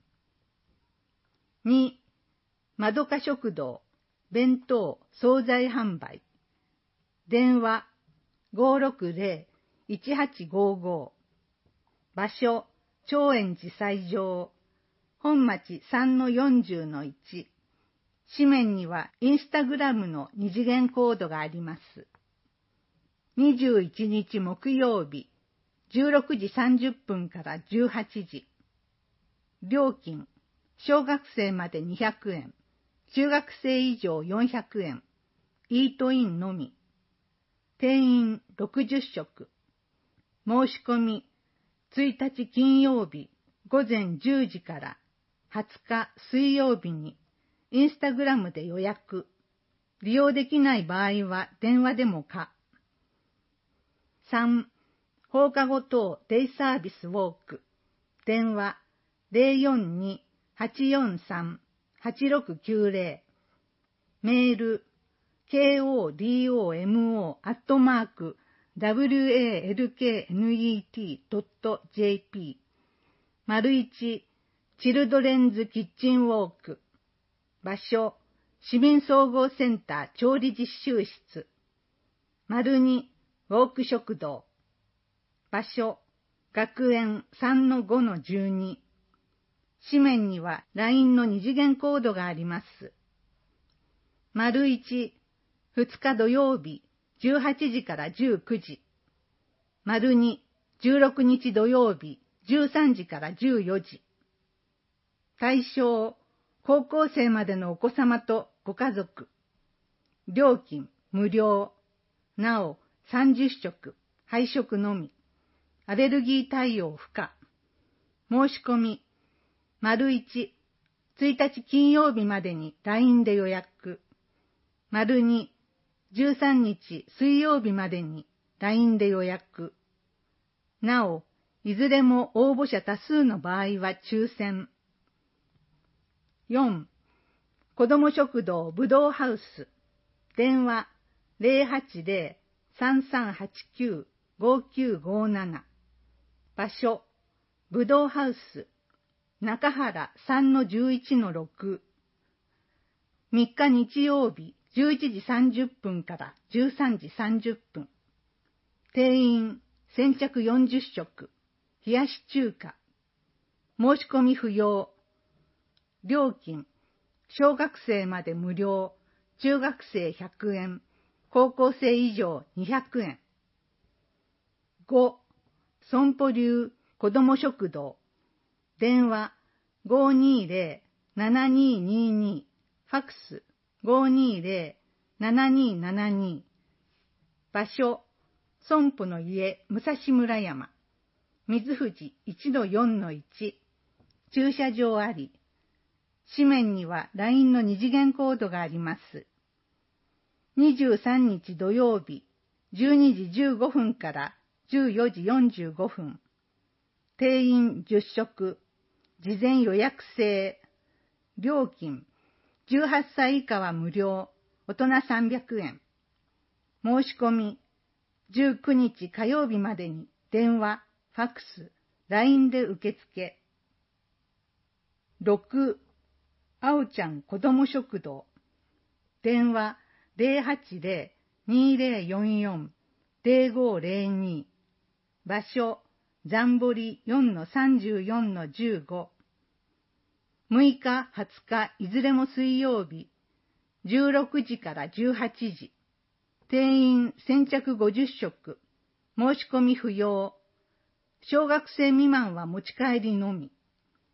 に、まどか食堂、弁当、惣菜販売。電話 ごーろくぜろ いちはちごご。場所、長円寺斎場。本町 さんのよんじゅうのいち。紙面にはインスタグラムの二次元コードがあります。にじゅういちにち木曜日、じゅうろくじさんじゅっぷんからじゅうはちじ。料金、小学生までにひゃくえん、中学生以上よんひゃくえん、イートインのみ。定員ろくじゅっしょく。申し込み、いちにち金曜日午前じゅうじからはつか水曜日にインスタグラムで予約。利用できない場合は電話でも可。さん、放課後等デイサービスウォーク。電話 ゼロよんに はちよんさん はちろくきゅうぜろ。メール ケーオーディーオーエムオー アットマーク ダブリューエーエルケーエヌイーティー ドット ジェーピー。丸一、チルドレンズキッチンウォーク。場所、市民総合センター調理実習室。丸二、ウォーク食堂。場所、学園 さんのごのじゅうに。紙面には ライン の二次元コードがあります。丸一、ふつか土曜日、じゅうはちじからじゅうくじ。丸二、じゅうろくにち土曜日、じゅうさんじからじゅうよじ。対象、高校生までのお子様とご家族。料金、無料。なお、さんじゅっしょく、配食のみ。アレルギー対応不可。申し込み、丸一、いちにち金曜日までに ライン で予約。丸二、じゅうさんにち水曜日までに ライン で予約。なお、いずれも応募者多数の場合は抽選。よん、子ども食堂ぶどうハウス。電話 ゼロはちゼロ さんさんはちきゅう ごきゅうごなな。場所、ぶどうハウス、中原 さんのじゅういちのろく。みっか日曜日じゅういちじさんじゅっぷんからじゅうさんじさんじゅっぷん。定員先着よんじゅっしょく。冷やし中華。申し込み不要。料金、小学生まで無料、中学生ひゃくえん、高校生以上にひゃくえん。ご、損保流子ども食堂。電話 ごーにーぜろ ななにーにーにー。ファックス ごーにーぜろ ななにーななにー。場所、損保の家武蔵村山。水藤 いちのよんのいち。駐車場あり。紙面には ライン の二次元コードがあります。にじゅうさんにち土曜日、じゅうにじじゅうごふんからじゅうよじよんじゅうごふん。定員じゅっしょく。事前予約制。料金、じゅうはっさい以下は無料、大人さんびゃくえん。申し込み、じゅうくにち火曜日までに電話、ファックス、ライン で受付。ろく、あおちゃん子ども食堂。電話 ゼロはちゼロ にーぜろよんよん ゼロごゼロに。場所、ざんぼり よんのさんじゅうよんのじゅうご。むいか、はつか、いずれも水曜日、じゅうろくじからじゅうはちじ。定員先着ごじゅっしょく。申し込み不要。小学生未満は持ち帰りのみ。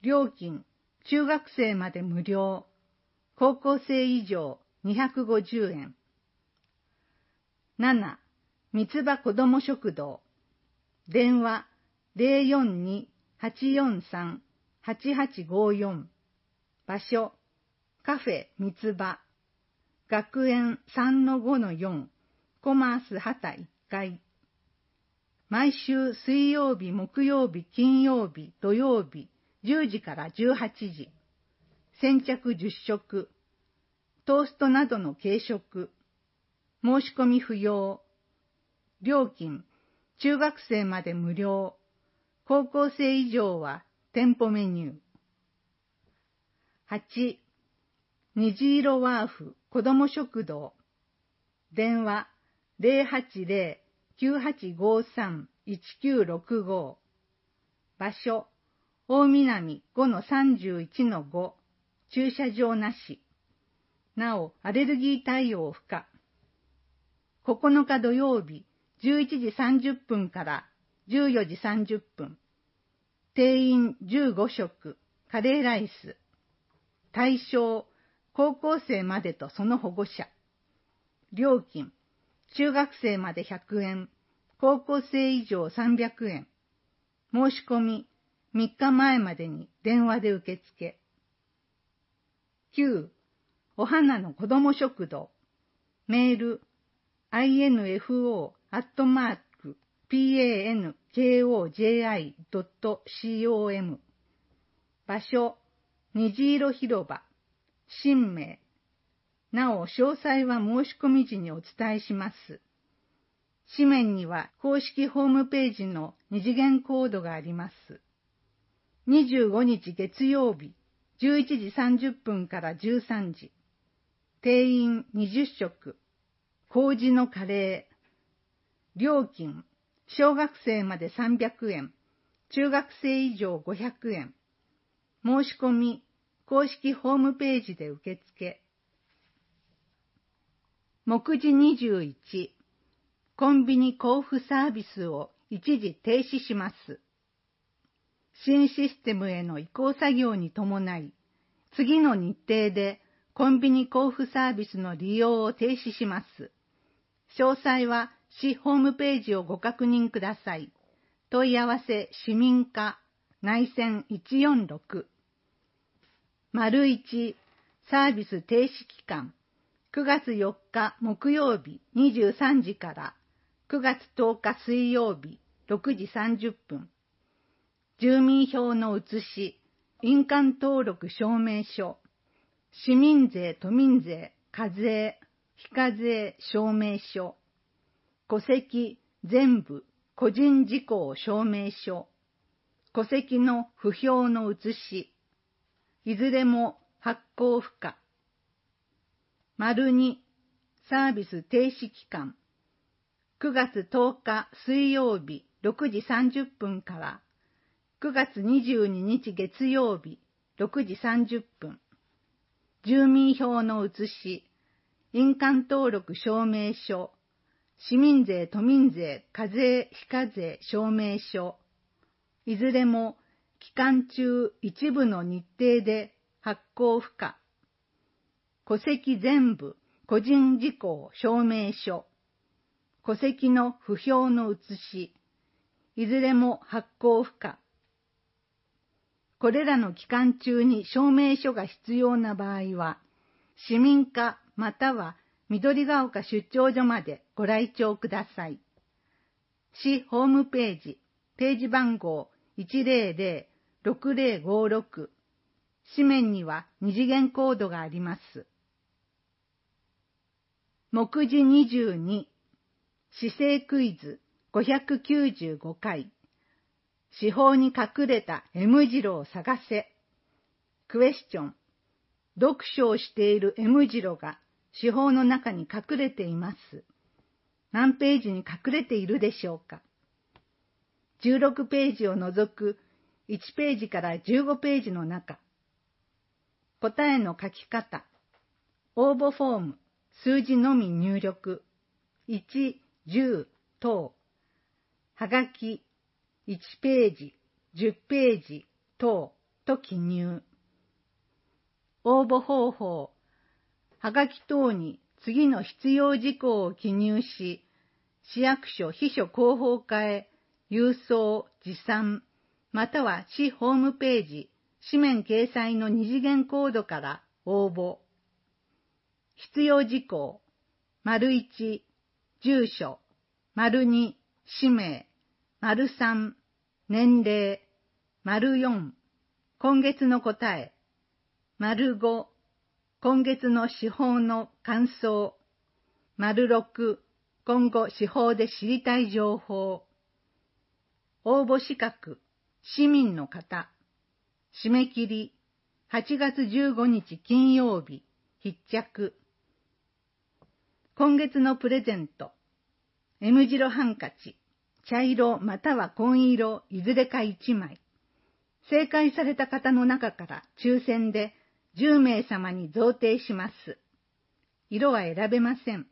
料金、中学生まで無料、高校生以上にひゃくごじゅうえん。なな、三つ葉子ども食堂。電話 ゼロよんに はちよんさん はちはちごよん。場所、カフェ三つ葉。学園 さんのごのよん、コマース畑いっかい。毎週水曜日、木曜日、金曜日、土曜日、じゅうじからじゅうはちじ。先着じゅっしょく。トーストなどの軽食。申し込み不要。料金、中学生まで無料。高校生以上は店舗メニュー。はち、虹色ワーフ子ども食堂。電話 ゼロはちゼロ きゅうはちごさん いちきゅうろくご。場所、大南 ごのさんじゅういちのご。駐車場なし。なお、アレルギー対応不可。ここのか土曜日、じゅういちじさんじゅっぷんからじゅうよじさんじゅっぷん。定員じゅうごしょく、カレーライス。対象、高校生までとその保護者。料金、中学生までひゃくえん、高校生以上さんびゃくえん。申し込み、みっかまえまでに電話で受付。きゅう、お花の子ども食堂。メール、アイエヌエフオー アットマーク、ピーエーエヌケーオージェーアイ ドットコム。場所、虹色広場、新名。なお、詳細は申し込み時にお伝えします。紙面には公式ホームページの二次元コードがあります。にじゅうごにち月曜日、じゅういちじさんじゅっぷんからじゅうさんじ。定員にじゅっしょく。麹のカレー。料金、小学生までさんびゃくえん、中学生以上ごひゃくえん。申し込み、公式ホームページで受付。目次にじゅういち、コンビニ交付サービスを一時停止します。新システムへの移行作業に伴い、次の日程でコンビニ交付サービスの利用を停止します。詳細は市ホームページをご確認ください。問い合わせ市民課内線いちよんろく。丸いち、サービス停止期間、くがつよっか木曜日にじゅうさんじからくがつとおか水曜日ろくじさんじゅっぷん。住民票の写し、印鑑登録証明書、市民税、都民税、課税、非課税証明書、戸籍全部個人事項証明書、戸籍の不評の写し、いずれも発行不可。丸に、サービス停止期間、くがつとおか水曜日ろくじさんじゅっぷんからくがつにじゅうににち月曜日ろくじさんじゅっぷん。住民票の写し、印鑑登録証明書、市民税、都民税、課税、非課税証明書、いずれも期間中一部の日程で発行不可。戸籍全部個人事項証明書、戸籍の不評の写し、いずれも発行不可。これらの期間中に証明書が必要な場合は、市民課または緑ヶ丘出張所までご来庁ください。市ホームページ、ページ番号いちゼロゼロ ろくゼロごろく。紙面には二次元コードがあります。目次にじゅうに、市政クイズごひゃくきゅうじゅうごかい。司法に隠れた M 字路を探せ。クエスチョン。読書をしている M 字路が司法の中に隠れています。何ページに隠れているでしょうか。じゅうろくページを除くいちページからじゅうごページの中。答えの書き方。応募フォーム、数字のみ入力。いち、じゅう等。はがき、いちページ、じゅっページ等。 と記入。応募方法。はがき等に次の必要事項を記入し、市役所秘書広報課へ郵送、持参、または市ホームページ、紙面掲載の二次元コードから応募。必要事項。丸一、住所。丸二、氏名。丸三、年齢。丸四、今月の答え。丸五、今月の司法の感想。丸六、今後司法で知りたい情報。応募資格、市民の方。締め切り、はちがつじゅうごにち金曜日、必着。今月のプレゼント、M 字路ハンカチ、茶色または紺色、いずれかいちまい。正解された方の中から抽選でじゅうめいさまに贈呈します。色は選べません。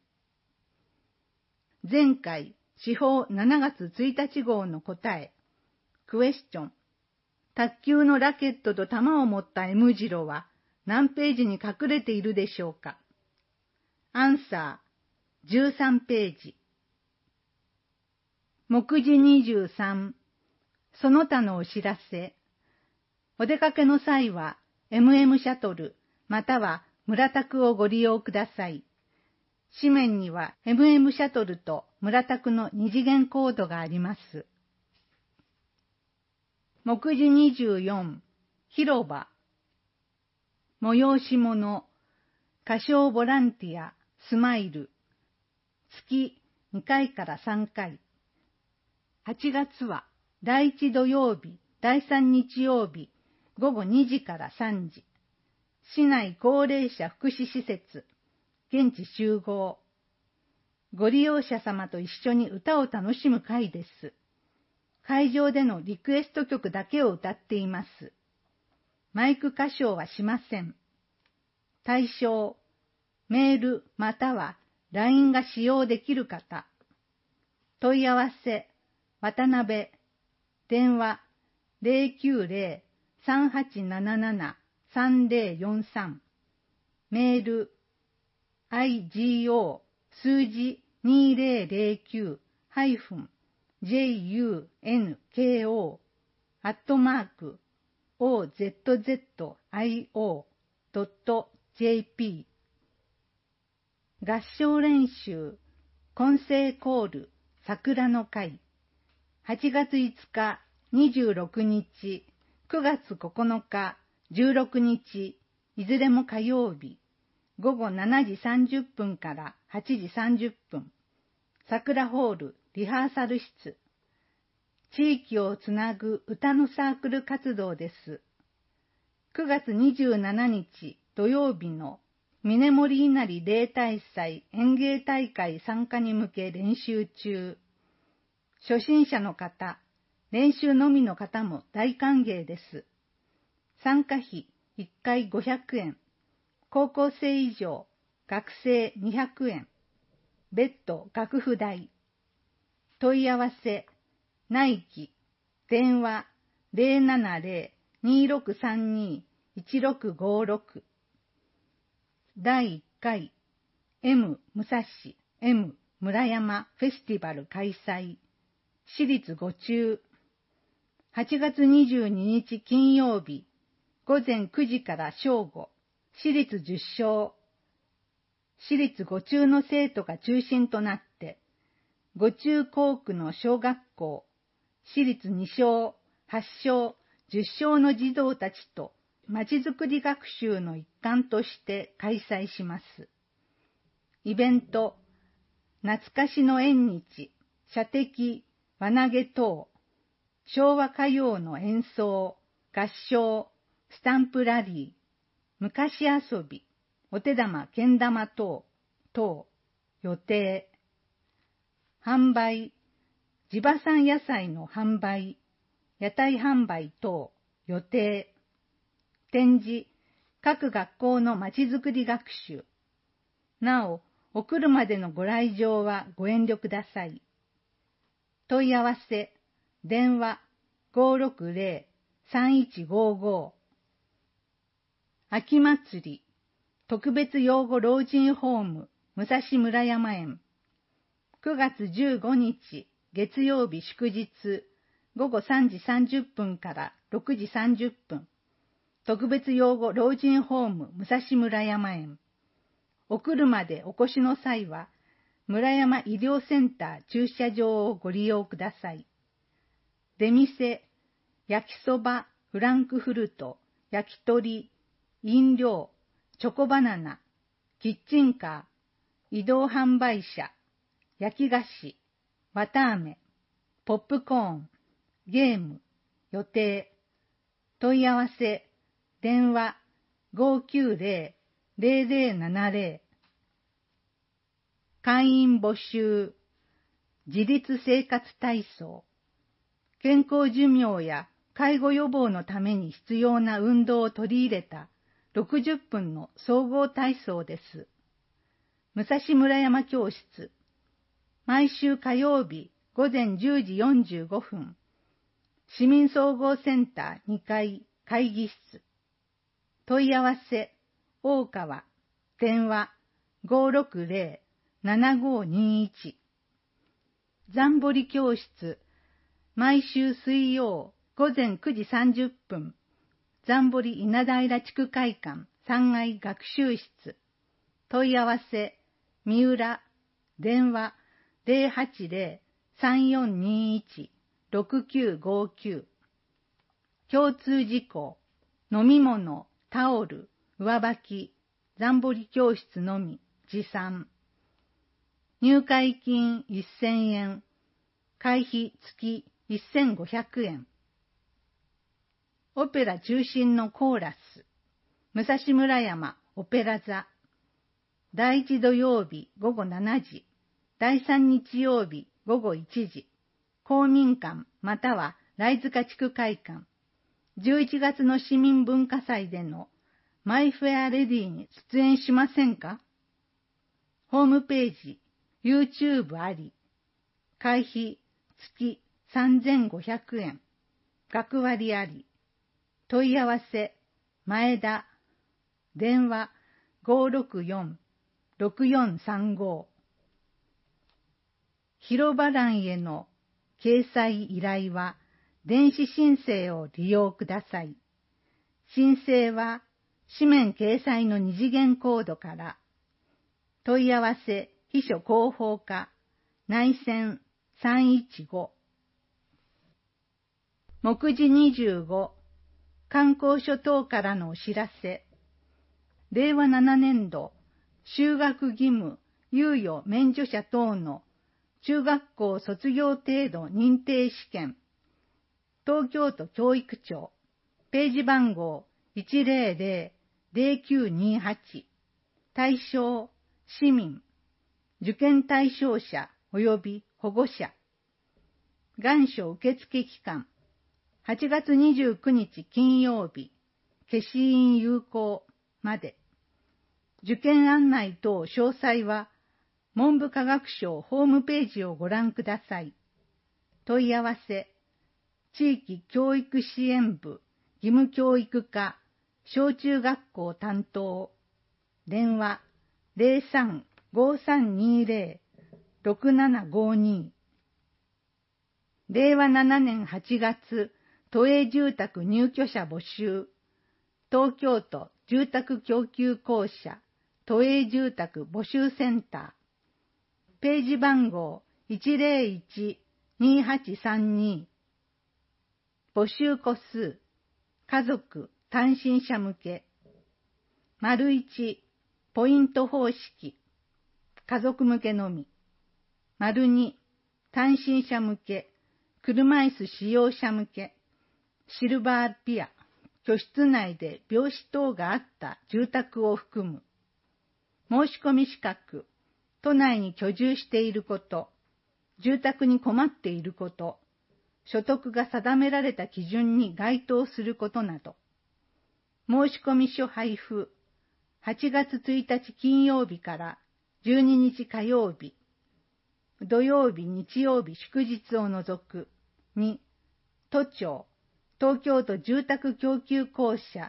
前回、司法しちがつついたち号の答え、クエスチョン。卓球のラケットと球を持った M 字路は何ページに隠れているでしょうか。アンサー、じゅうさんページ。目次にじゅうさん、その他のお知らせ。お出かけの際は エムエム シャトルまたは村宅をご利用ください。紙面には エムエム シャトルと村宅の二次元コードがあります。目次にじゅうよん、広場。催し物、歌唱ボランティア、スマイル。月にかいからさんかい。はちがつはだいいち土曜日、だいさん日曜日、ごごにじからさんじ。市内高齢者福祉施設、現地集合。ご利用者様と一緒に歌を楽しむ会です。会場でのリクエスト曲だけを歌っています。マイク歌唱はしません。対象、メールまたは ライン が使用できる方。問い合わせ、渡辺、電話 ゼロきゅうゼロ さんはちなななな さんゼロよんさん、メール アイジーオー 数字にせんきゅう ジェイユーエヌケーオー アットマーク オーゼットゼットアイオー ドット ジェーピー 合唱練習混声コール桜の会はちがついつか、にじゅうろくにち、くがつここのか、じゅうろくにち、いずれも火曜日、ごごしちじさんじゅっぷんからはちじさんじゅっぷん、桜ホールリハーサル室、地域をつなぐ歌のサークル活動です。くがつにじゅうしちにち土曜日の峰森稲荷例大祭演芸大会参加に向け練習中。初心者の方、練習のみの方も大歓迎です。参加費いっかいごひゃくえん、高校生以上、学生にひゃくえん、別途楽譜代。問い合わせ、内記、電話ゼロななゼロ にろくさんに いちろくごろく。だいいっかい M 武蔵 M 村山フェスティバル開催。私立ご中。はちがつにじゅうににち金曜日、ごぜんくじから正午、私立じゅっ小。私立ご中の生徒が中心となって、ご中校区の小学校、私立に小、はち小、じゅっ小の児童たちと、まちづくり学習の一環として開催します。イベント、懐かしの縁日、射的、輪投げ等、昭和歌謡の演奏、合唱、スタンプラリー、昔遊び、お手玉、けん玉等、等、予定。販売、地場産野菜の販売、屋台販売等、予定。展示、各学校のまちづくり学習。なお、お車でのご来場はご遠慮ください。問い合わせ、電話 ごろくゼロ さんいちごご秋祭り、特別養護老人ホーム、武蔵村山園。くがつじゅうごにち、月曜日祝日、ごごさんじさんじゅっぷんからろくじさんじゅっぷん。特別養護老人ホーム、武蔵村山園。お車でお越しの際は、村山医療センター駐車場をご利用ください。出店、焼きそば、フランクフルト、焼き鳥、飲料、チョコバナナ、キッチンカー、移動販売車、焼き菓子、綿あめ、ポップコーン、ゲーム、予定、問い合わせ、電話 ごーきゅうぜろ ぜろぜろななぜろ。会員募集、自立生活体操、健康寿命や介護予防のために必要な運動を取り入れたろくじゅっぷんの総合体操です。武蔵村山教室、毎週火曜日ごぜんじゅうじよんじゅうごふん、市民総合センターにかい会議室、問い合わせ、大川、電話 ごーろくぜろ ななごーにーいち。ざんぼり教室、毎週水曜ごぜんくじさんじゅっぷん、ざんぼり稲平地区会館さんがい学習室、問い合わせ、三浦、電話 ぜろはちぜろ さんよんにいち ろくきゅうごきゅう。共通事項、飲み物、タオル、上履き、ざんぼり教室のみ、持参。入会金せんえん、会費月せんごひゃくえん。オペラ中心のコーラス、武蔵村山オペラ座。だいいち土曜日ごごしちじ、だいさん日曜日ごごいちじ、公民館または来塚地区会館。じゅういちがつの市民文化祭でのマイフェアレディに出演しませんか？ホームページ、YouTube あり、会費月さんぜんごひゃくえん、学割あり、問い合わせ、前田、電話 ごーろくよん ろくよんさんご。広場欄への掲載依頼は、電子申請を利用ください。申請は、紙面掲載の二次元コードから、問い合わせ、秘書広報課、内線さんいちご。目次にじゅうご、観光所等からのお知らせ。れいわななねんど、就学義務、猶予免除者等の中学校卒業程度認定試験。東京都教育庁、ページ番号いちぜろぜろ ぜろきゅうにはち。対象、市民、受験対象者及び保護者。願書受付期間、はちがつにじゅうくにち金曜日、消印有効まで。受験案内等詳細は、文部科学省ホームページをご覧ください。問い合わせ、地域教育支援部、義務教育課、小中学校担当、電話 ぜろさん ごさんにぜろ ろくななごに。れいわななねんはちがつ、都営住宅入居者募集、東京都住宅供給公社、都営住宅募集センター、ページ番号いちぜろいち にはちさんに。募集個数、家族、単身者向け。丸いち、ポイント方式、家族向けのみ。丸に、単身者向け、車椅子使用者向け。シルバーピア、居室内で病死等があった住宅を含む。申し込み資格、都内に居住していること、住宅に困っていること、所得が定められた基準に該当することなど。申込書配布、はちがつついたち金曜日からじゅうににち火曜日、土曜日、日曜日、祝日を除く。に、都庁、東京都住宅供給公社、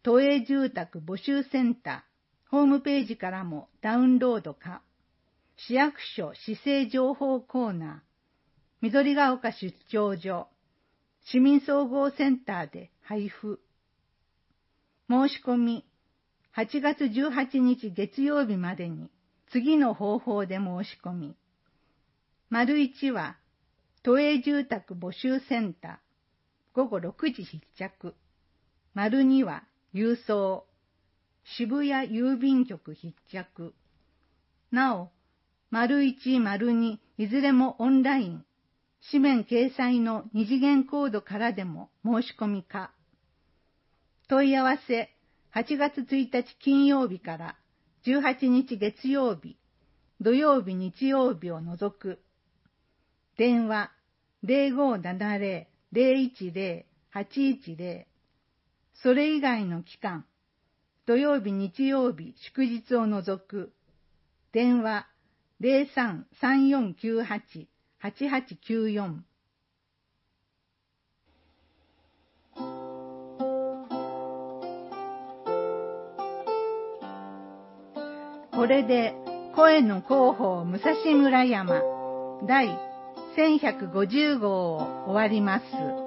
都営住宅募集センター、ホームページからもダウンロードか、市役所市政情報コーナー、緑が丘出張所、市民総合センターで配布。申し込み、はちがつじゅうはちにち月曜日までに次の方法で申し込み。丸いちは、都営住宅募集センター、ごごろくじ必着。丸には、郵送、渋谷郵便局必着。なお、丸いち、丸に、いずれもオンライン、紙面掲載の二次元コードからでも申し込みか。問い合わせ、はちがつついたち金曜日からじゅうはちにち月曜日、土曜日日曜日を除く。電話、ゼロごななゼロ ゼロいちゼロ はちいちゼロ。それ以外の期間、土曜日日曜日祝日を除く。電話、ゼロさん さんよんきゅうはち はちはちきゅうよん。これで声の広報武蔵村山第せんひゃくごじゅうごうを終わります。